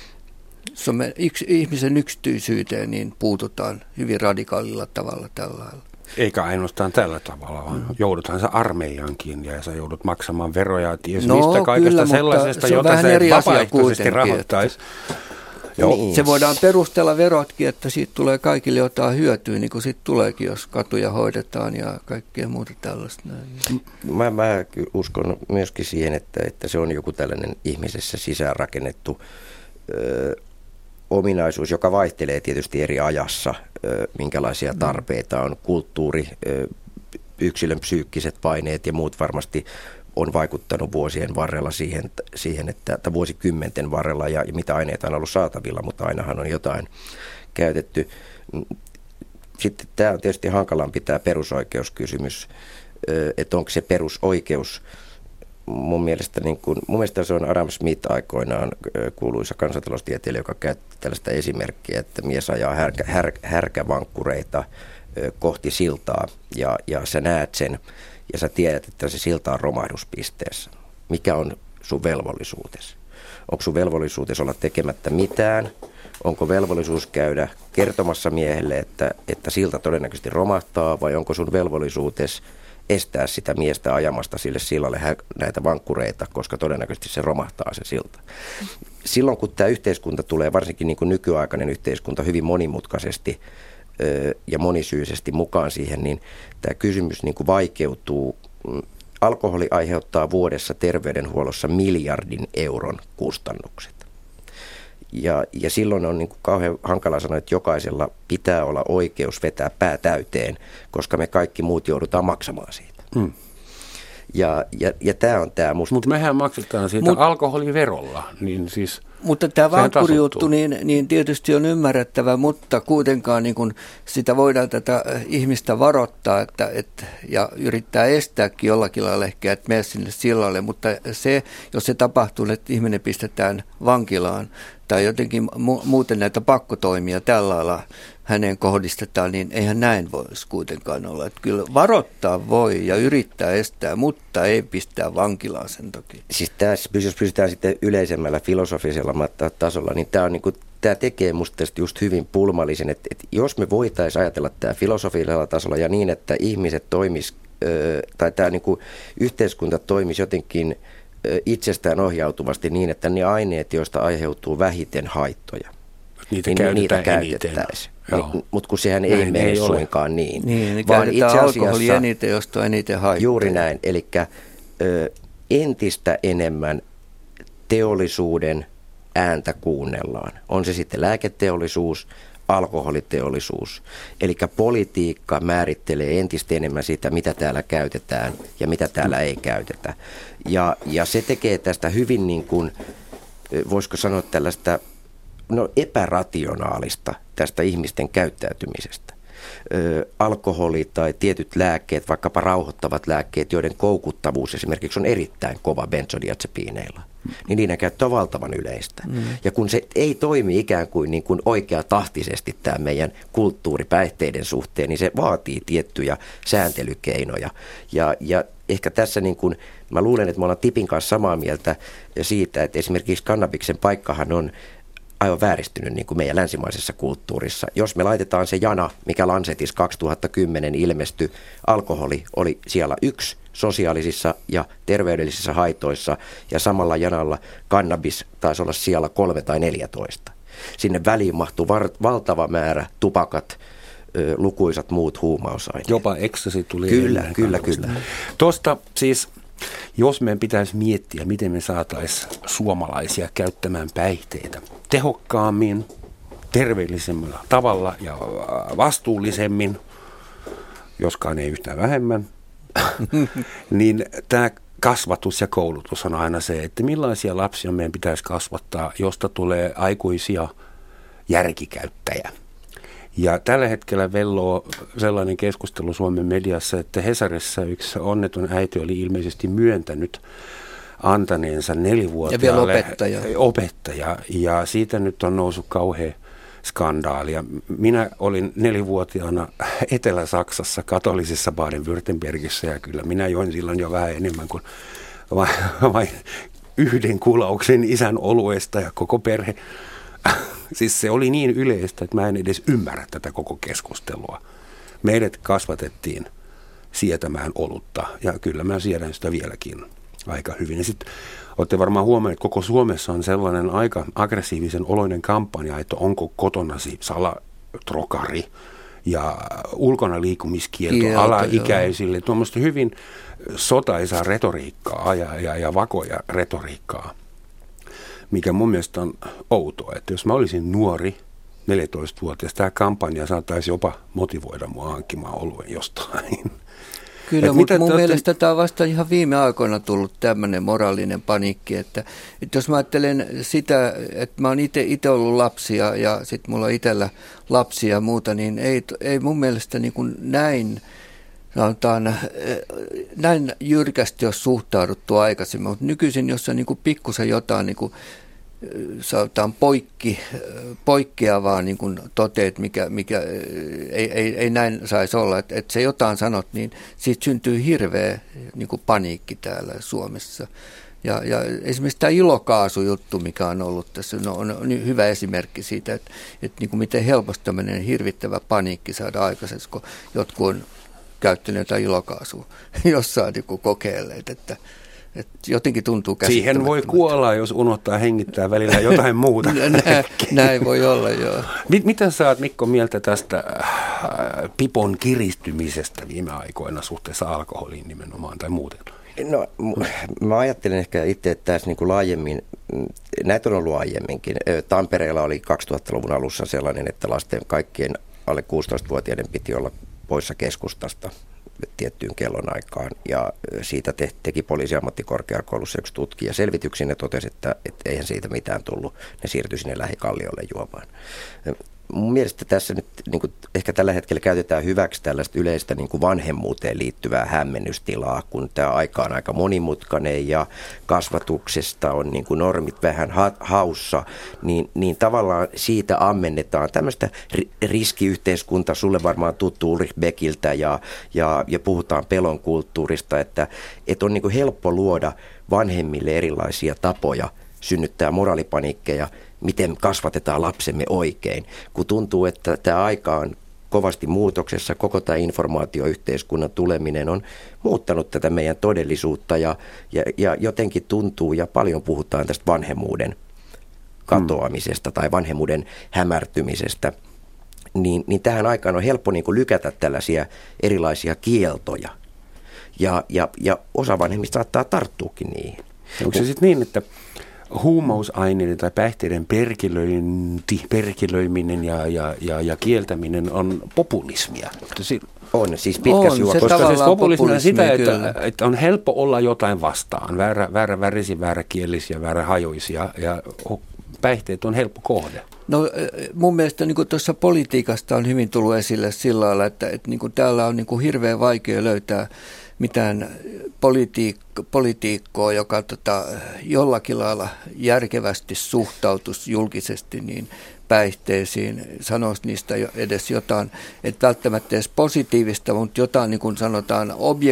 Ihmisen yksityisyyteen niin puututaan hyvin radikaalilla tavalla tällä lailla. Eikä ainoastaan tällä tavalla, vaan joudutaan sä armeijaankin ja sä joudut maksamaan veroja ties mistä kaikesta kyllä, sellaisesta, jota sä vapaaehtoisesti rahoittaisi. Niin. Se voidaan perustella verotkin, että siitä tulee kaikille jotain hyötyä, niin kuin siitä tuleekin, jos katuja hoidetaan ja kaikkea muuta tällaista. Mä uskon myöskin siihen, että se on joku tällainen ihmisessä sisäänrakennettu ominaisuus, joka vaihtelee tietysti eri ajassa, minkälaisia tarpeita on, kulttuuri, yksilön psyykkiset paineet ja muut varmasti on vaikuttanut vuosien varrella siihen että vuosikymmenten varrella ja mitä aineita on ollut saatavilla, mutta ainahan on jotain käytetty. Sitten tämä on tietysti hankalampi tämä perusoikeuskysymys, että onko se perusoikeus. Mun mielestä se on Adam Smith aikoinaan kuuluisa kansantaloustieteilijä, joka käytti tällaista esimerkkiä, että mies ajaa härkävankkureita kohti siltaa ja sä näet sen ja sä tiedät, että se silta on romahduspisteessä. Mikä on sun velvollisuutesi? Onko sun velvollisuutesi olla tekemättä mitään? Onko velvollisuus käydä kertomassa miehelle, että silta todennäköisesti romahtaa, vai onko sun velvollisuutesi estää sitä miestä ajamasta sille sillalle näitä vankkureita, koska todennäköisesti se romahtaa se silta. Silloin kun tämä yhteiskunta tulee, varsinkin niin kuin nykyaikainen yhteiskunta, hyvin monimutkaisesti ja monisyisesti mukaan siihen, niin tämä kysymys niin kuin vaikeutuu. Alkoholi aiheuttaa vuodessa terveydenhuollossa miljardin euron kustannukset. Ja silloin on niin kuin kauhean hankala sanoa, että jokaisella pitää olla oikeus vetää pää täyteen, koska me kaikki muut joudutaan maksamaan siitä. Mm. Ja tämä on tämä musta. Mutta mehän maksetaan siitä alkoholiverolla, niin siis. Mutta tämä vankkuri-juttu niin tietysti on ymmärrettävä, mutta kuitenkaan niin kun sitä voidaan tätä ihmistä varoittaa ja yrittää estääkin jollakin lailla ehkä, että mene sinne sillalle. Mutta se, jos se tapahtuu, että ihminen pistetään vankilaan tai jotenkin muuten näitä pakkotoimia tällä lailla häneen kohdistetaan, niin eihän näin voisi kuitenkaan olla. Että kyllä varoittaa voi ja yrittää estää, mutta ei pistää vankilaan sen takia. Siis tässä, jos pysytään sitten yleisemmällä filosofisella tasolla, niin tämä on niin kuin, tämä tekee musta just hyvin pulmallisen, että jos me voitaisiin ajatella tämä filosofisella tasolla ja niin, että ihmiset toimis tai tämä niin kuin yhteiskunta toimisi jotenkin itsestään ohjautuvasti niin, että ne aineet, joista aiheutuu vähiten haittoja, niitä käytettäisiin. Mutta kun sehän ei mene suinkaan niin. Niin vaan itse asiassa alkoholi eniten, josta on eniten haittoja. Juuri näin, eli entistä enemmän teollisuuden ääntä kuunnellaan. On se sitten lääketeollisuus, alkoholiteollisuus. Eli politiikka määrittelee entistä enemmän sitä, mitä täällä käytetään ja mitä täällä ei käytetä. Ja se tekee tästä hyvin niin kuin, voisiko sanoa tällaista epärationaalista tästä ihmisten käyttäytymisestä. Alkoholi tai tietyt lääkkeet, vaikkapa rauhoittavat lääkkeet, joiden koukuttavuus esimerkiksi on erittäin kova benzodiazepiineilla, niin niiden käyttö on valtavan yleistä. Ja kun se ei toimi ikään kuin, oikeatahtisesti tämä meidän kulttuuri päihteiden suhteen, niin se vaatii tiettyjä sääntelykeinoja. Ja ehkä tässä mä luulen, että me ollaan Tipin kanssa samaa mieltä siitä, että esimerkiksi kannabiksen paikkahan on aivan vääristynyt niin kuin meidän länsimaisessa kulttuurissa. Jos me laitetaan se jana, mikä Lancetissa 2010 ilmestyi, alkoholi oli siellä 1 sosiaalisissa ja terveydellisissa haitoissa, ja samalla janalla kannabis taisi olla siellä 3 tai 14. Sinne väliin mahtui valtava määrä tupakat, lukuisat muut huumausaineet. Jopa ecstasy tuli. Kyllä. Tuosta siis, jos meidän pitäisi miettiä, miten me saataisiin suomalaisia käyttämään päihteitä tehokkaammin, terveellisemmällä tavalla ja vastuullisemmin, joskaan ei yhtään vähemmän, niin tämä kasvatus ja koulutus on aina se, että millaisia lapsia meidän pitäisi kasvattaa, josta tulee aikuisia järkikäyttäjä. Ja tällä hetkellä velloo sellainen keskustelu Suomen mediassa, että Hesarissa yksi onneton äiti oli ilmeisesti myöntänyt antaneensa 4-vuotiaalle opettaja. Ja siitä nyt on noussut kauhea skandaali. Ja minä olin 4-vuotiaana Etelä-Saksassa katolisessa Baden-Württembergissä, ja kyllä minä join silloin jo vähän enemmän kuin vain yhden kulauksen isän oluesta, ja koko perhe. Siis se oli niin yleistä, että mä en edes ymmärrä tätä koko keskustelua. Meidät kasvatettiin sietämään olutta, ja kyllä mä siedän sitä vieläkin aika hyvin. Ja sitten olette varmaan huomannut, että koko Suomessa on sellainen aika aggressiivisen oloinen kampanja, että onko kotonasi salatrokari ja ulkona liikkumiskielto alaikäisille. Tuommoista hyvin sotaisaa retoriikkaa ja vakoja retoriikkaa, mikä mun mielestä on outoa, että jos mä olisin nuori, 14-vuotias, tämä kampanja saattaisi jopa motivoida mua hankkimaan oluen jostain. Kyllä, mutta mun mielestä tämä on vasta ihan viime aikoina tullut tämmöinen moraalinen paniikki, että jos mä ajattelen sitä, että mä oon itse ollut lapsia ja sitten mulla on itsellä lapsia ja muuta, niin ei mun mielestä niin kuin näin jyrkästi ole suhtauduttu aikaisemmin, mutta nykyisin, jos on niin kuin pikkusen jotain niin kuin, sanotaan poikkeavaa niin kuin toteet, mikä ei näin saisi olla, että se jotain sanot, niin siitä syntyy hirveä niin kuin paniikki täällä Suomessa. Ja esimerkiksi tämä ilokaasujuttu, mikä on ollut tässä, on hyvä esimerkki siitä, että niin kuin miten helposti tämmöinen hirvittävä paniikki saada aikaiseksi, kun jotkut on käyttänyt jotain ilokaasua jossain niin kokeilleet, että jotenkin tuntuu käsittämättömältä. Siihen voi kuolla, jos unohtaa hengittää välillä jotain muuta. Näin voi olla, joo. Mitä sä oot, Mikko, mieltä tästä pipon kiristymisestä viime aikoina suhteessa alkoholiin nimenomaan tai muuten? No, mä ajattelen ehkä itse, että tässä niin kuin laajemmin, näitä on ollut aiemminkin. Tampereella oli 2000-luvun alussa sellainen, että lasten kaikkien alle 16-vuotiaiden piti olla poissa keskustasta tiettyyn kellonaikaan, ja siitä teki poliisiammattikorkeakoulussa yksi tutkija selvityksin ja totesi, että eihän siitä mitään tullut, ne siirtyi sinne lähikalliolle juomaan. mun mielestä tässä nyt niin kuin ehkä tällä hetkellä käytetään hyväksi tällaista yleistä niin kuin vanhemmuuteen liittyvää hämmennystilaa, kun tämä aika on monimutkainen ja kasvatuksesta on niin kuin normit vähän haussa, niin tavallaan siitä ammennetaan tämmöistä riskiyhteiskunta, sulle varmaan tuttu Ulrich Beckiltä ja puhutaan pelon kulttuurista, että on niin kuin helppo luoda vanhemmille erilaisia tapoja synnyttää moraalipaniikkeja, miten kasvatetaan lapsemme oikein, kun tuntuu, että tämä aika on kovasti muutoksessa, koko tämä informaatioyhteiskunnan tuleminen on muuttanut tätä meidän todellisuutta ja jotenkin tuntuu ja paljon puhutaan tästä vanhemmuuden katoamisesta tai vanhemmuuden hämärtymisestä, niin tähän aikaan on helppo niin kuin lykätä tällaisia erilaisia kieltoja ja osa vanhemmista saattaa tarttuukin niihin. Onko se sitten niin, että huumausaineiden tai päihteiden perkilöiminen ja kieltäminen on populismia? On, siis pitkässä juoksussa. Koska siis populismi on sitä, että on helppo olla jotain vastaan, väärä vääräkielisiä, väärähajoisia ja päihteet on helppo kohde. No mun mielestä niin tuossa politiikasta on hyvin tullut esille sillä lailla, että niin täällä on niin hirveän vaikea löytää mitään politiikkoa, joka jollakin lailla järkevästi suhtautuisi julkisesti niin päihteisiin, sanoisi niistä edes jotain, että välttämättä edes positiivista, mutta jotain niin kuin sanotaan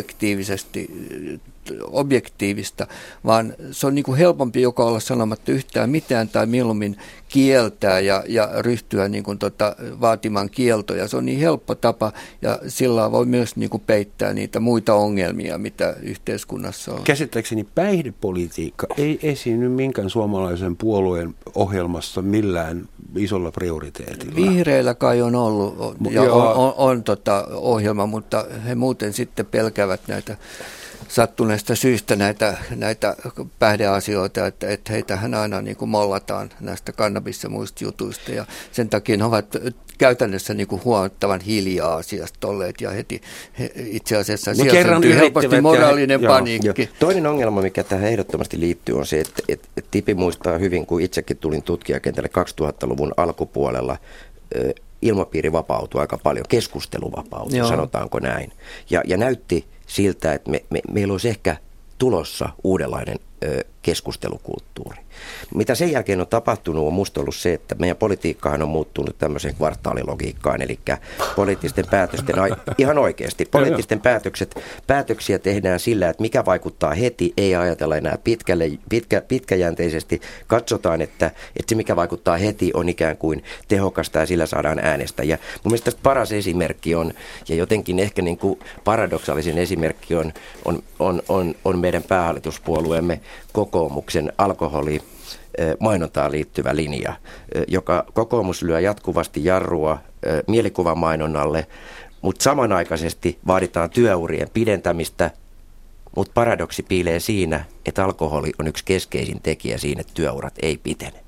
objektiivista, vaan se on niin kuin helpompi joko olla sanomatta yhtään mitään tai mieluummin kieltää ja ryhtyä niin kuin vaatimaan kieltoja. Se on niin helppo tapa ja sillä voi myös niin kuin peittää niitä muita ongelmia, mitä yhteiskunnassa on. Käsittääkseni päihdepolitiikka ei esiinny minkään suomalaisen puolueen ohjelmassa millään isolla prioriteetilla. Vihreillä kai on ollut ja on ohjelma, mutta he muuten sitten pelkäävät näitä sattuneesta syystä näitä päihdeasioita, että heitähän aina niin kuin mollataan näistä kannabis- ja muista jutuista ja sen takia ne ovat käytännössä niin kuin huomattavan hiljaa asiasta olleet ja heti itse asiassa siellä syntyy helposti moraalinen paniikki. Toinen ongelma, mikä tähän ehdottomasti liittyy, on se, että Tipi muistaa hyvin, kun itsekin tulin tutkijakentälle 2000-luvun alkupuolella, ilmapiiri vapautui aika paljon, keskustelu vapautui, sanotaanko näin, ja näytti siltä, että meillä olisi ehkä tulossa uudenlainen keskustelukulttuuri. Mitä sen jälkeen on tapahtunut, on musta ollut se, että meidän politiikkahan on muuttunut tämmöiseen kvartaalilogiikkaan, eli poliittisten päätösten, ihan oikeasti, poliittisten päätöksiä tehdään sillä, että mikä vaikuttaa heti, ei ajatella enää pitkäjänteisesti, katsotaan, että se mikä vaikuttaa heti on ikään kuin tehokasta ja sillä saadaan äänestäjiä. Mun mielestä tästä paras esimerkki on, ja jotenkin ehkä niin kuin paradoksaalisen esimerkki on meidän päähallituspuolueemme kokoomuksen alkoholi mainontaan liittyvä linja, joka kokoomus lyö jatkuvasti jarrua mielikuvamainonnalle, mutta samanaikaisesti vaaditaan työurien pidentämistä, mutta paradoksi piilee siinä, että alkoholi on yksi keskeisin tekijä siinä, että työurat ei pitene.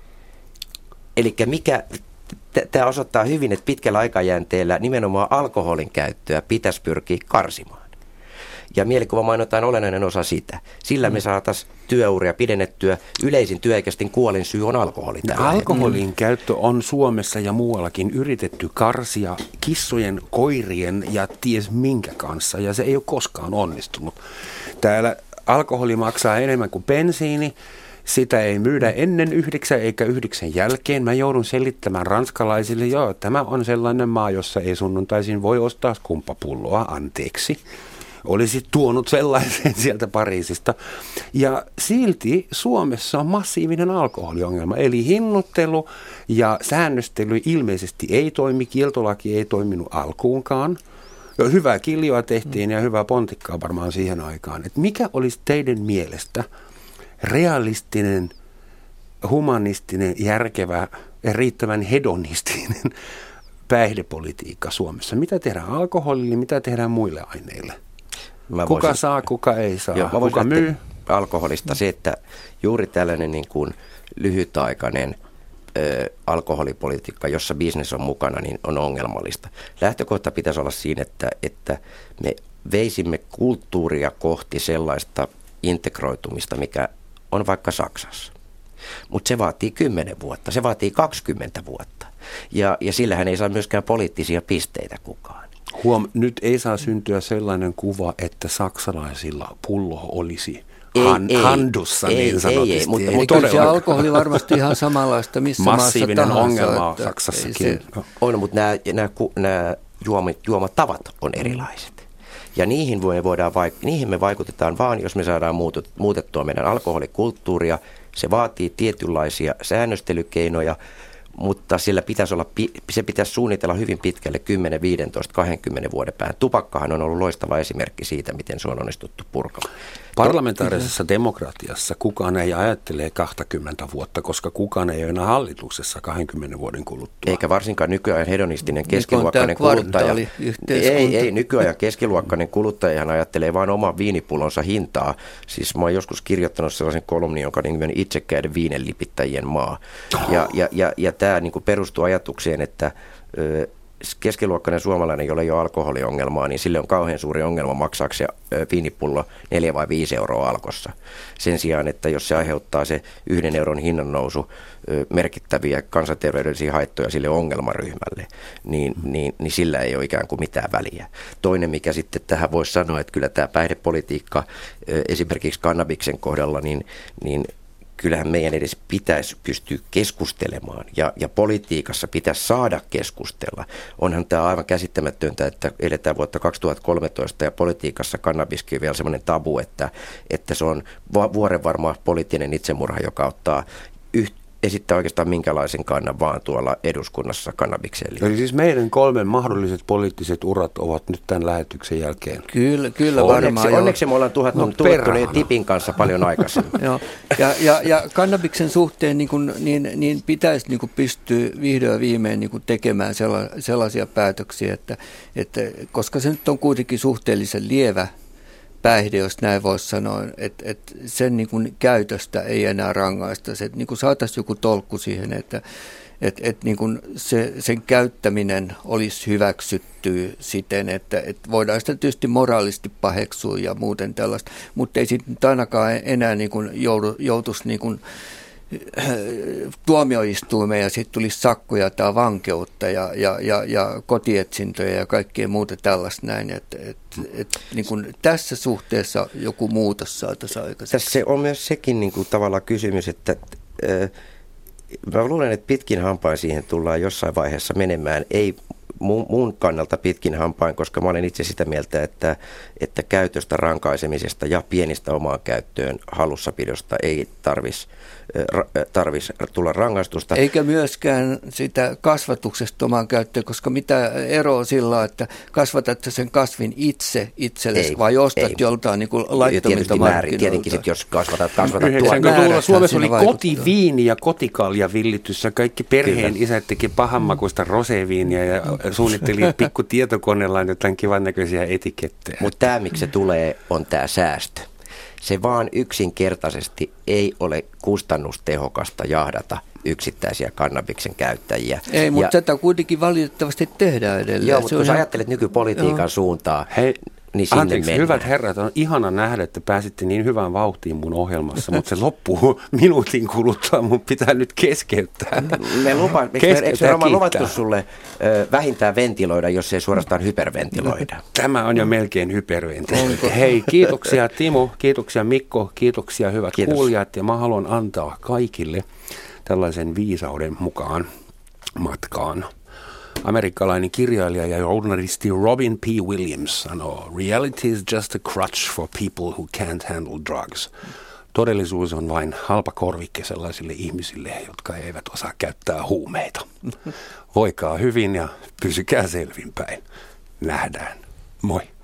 Eli tämä osoittaa hyvin, että pitkällä aikajänteellä nimenomaan alkoholin käyttöä pitäisi pyrkiä karsimaan. Ja mielikuvamainonta on olennainen osa sitä. Sillä me saataisiin työuria pidennettyä. Yleisin työikäisten kuolinsyy on alkoholi. Alkoholin käyttö on Suomessa ja muuallakin yritetty karsia kissojen, koirien ja ties minkä kanssa, ja se ei ole koskaan onnistunut. Täällä alkoholi maksaa enemmän kuin bensiini. Sitä ei myydä ennen 9 eikä 9 jälkeen. Mä joudun selittämään ranskalaisille, tämä on sellainen maa, jossa ei sunnuntaisin voi ostaa skumppapulloa, anteeksi. Olisi tuonut sellaisen sieltä Pariisista. Ja silti Suomessa on massiivinen alkoholiongelma. Eli hinnoittelu ja säännöstely ilmeisesti ei toimi. Kieltolaki ei toiminut alkuunkaan. Hyvää kiljoa tehtiin ja hyvää pontikkaa varmaan siihen aikaan. Et mikä olisi teidän mielestä realistinen, humanistinen, järkevä ja riittävän hedonistinen päihdepolitiikka Suomessa? Mitä tehdään alkoholille, mitä tehdään muille aineille? Kuka saa, kuka ei saa, kuka myy? Alkoholista se, että juuri tällainen niin kuin lyhytaikainen alkoholipolitiikka, jossa bisnes on mukana, niin on ongelmallista. Lähtökohta pitäisi olla siinä, että me veisimme kulttuuria kohti sellaista integroitumista, mikä on vaikka Saksassa. Mutta se vaatii 10 vuotta, se vaatii 20 vuotta. Ja sillähän ei saa myöskään poliittisia pisteitä kukaan. Nyt ei saa syntyä sellainen kuva, että saksalaisilla pullo olisi handussa niin sanotusti. Mutta se alkoholi varmasti ihan samanlaista missä massiivinen maassa ongelma Saksassakin. On, mutta nämä juomatavat on erilaiset. Ja niihin me vaikutetaan vaan, jos me saadaan muutettua meidän alkoholikulttuuria. Se vaatii tietynlaisia säännöstelykeinoja, mutta se pitäisi suunnitella hyvin pitkälle 10, 15, 20 vuoden päähän. Tupakkahan on ollut loistava esimerkki siitä, miten se on onnistuttu purkamaan. Parlamentaarisessa demokratiassa kukaan ei ajattele 20 vuotta, koska kukaan ei ole enää hallituksessa 20 vuoden kuluttua. Eikä varsinkaan nykyajan hedonistinen keskiluokkainen kuluttaja. Ei, nykyajan keskiluokkainen kuluttajahan ajattelee vain oman viinipullonsa hintaa. Siis mä oon joskus kirjoittanut sellaisen kolumnin, jonka nimi on Itsekkäiden viinenlipittäjien maa. Ja tämä niin kuin perustuu ajatukseen, että keskiluokkainen suomalainen, jolla ei ole alkoholiongelmaa, niin sille on kauhean suuri ongelma maksaako se viinipullo 4 vai 5 euroa Alkossa. Sen sijaan, että jos se aiheuttaa se 1 euron hinnan nousu merkittäviä kansanterveydellisiä haittoja sille ongelmaryhmälle, niin sillä ei ole ikään kuin mitään väliä. Toinen, mikä sitten tähän voisi sanoa, että kyllä tämä päihdepolitiikka esimerkiksi kannabiksen kohdalla, niin kyllähän meidän edes pitäisi pystyä keskustelemaan ja politiikassa pitäisi saada keskustella. Onhan tämä aivan käsittämätöntä, että eletään vuotta 2013 ja politiikassa kannabiskin on vielä semmoinen tabu, että se on vuorenvarma poliittinen itsemurha, joka ottaa esittää oikeastaan minkälaisen kannan vaan tuolla eduskunnassa kannabikseen. Eli siis meidän 3 mahdolliset poliittiset urat ovat nyt tämän lähetyksen jälkeen. Kyllä varmaan. Onneksi me ollaan tulettuneet tipin kanssa paljon aikaisemmin. Joo. Ja kannabiksen suhteen niin pitäisi niin kuin pystyä vihdoin viimein niin kuin tekemään sellaisia päätöksiä, että koska se nyt on kuitenkin suhteellisen lievä päihde, jos näin voisi sanoa, että sen niin kuin käytöstä ei enää rangaista. Se, että niin kuin saataisiin joku tolkku siihen, että niin kuin sen käyttäminen olisi hyväksytty siten, että voidaan sitä tietysti moraalisesti paheksua ja muuten tällaista, mutta ei sitten ainakaan enää niin kuin joutuisi niin kuin tuomioistuimeen ja sitten tulisi sakkoja tai vankeutta ja kotietsintöjä ja kaikkea muuta tällaista näin, että niin kuin tässä suhteessa joku muutos saataisiin aikaisemmin. Tässä on myös sekin niin kuin tavallaan kysymys, että mä luulen, että pitkin hampain siihen tullaan jossain vaiheessa menemään, ei mun kannalta pitkin hampain, koska mä olen itse sitä mieltä, että käytöstä rankaisemisesta ja pienistä omaan käyttöön hallussapidosta ei tarvitsisi tulla rangaistusta. Eikä myöskään sitä kasvatuksesta omaan käyttöön, koska mitä eroa sillä, että kasvatat sen kasvin itsellesi vai ostat joltain niin laittomilta markkinoilta. Tietenkin sitten, jos kasvatat 90-luvulla Suomessa oli kotiviini ja kotikalja villityssä. Kaikki perheen isät teki pahanmakuista roseviiniä ja suunnitteli pikku tietokoneella jotain kivan näköisiä etikettejä. Mutta tämä, miksi se tulee, on tämä säästö. Se vaan yksinkertaisesti ei ole kustannustehokasta jahdata yksittäisiä kannabiksen käyttäjiä. Ei, mutta tätä kuitenkin valitettavasti tehdään edelleen. Joo, mutta kun sä ajattelet nykypolitiikan suuntaan, niin sinne mennään. Hyvät herrat, on ihana nähdä, että pääsitte niin hyvään vauhtiin mun ohjelmassa, mutta se loppuu minuutin kuluttua, mun pitää nyt keskeyttää. Eikö me luvattu sulle vähintään ventiloida, jos ei suorastaan hyperventiloida? Tämä on jo melkein hyperventiloida. Hei, kiitoksia Timo, kiitoksia Mikko, kiitoksia hyvät kuulijat, ja mä haluan antaa kaikille tällaisen viisauden mukaan matkaan. Amerikkalainen kirjailija ja journalisti Robin P. Williams sanoo, "Reality is just a crutch for people who can't handle drugs." Todellisuus on vain halpa korvikke sellaisille ihmisille, jotka eivät osaa käyttää huumeita. Voikaa hyvin ja pysykää selvinpäin. Nähdään. Moi.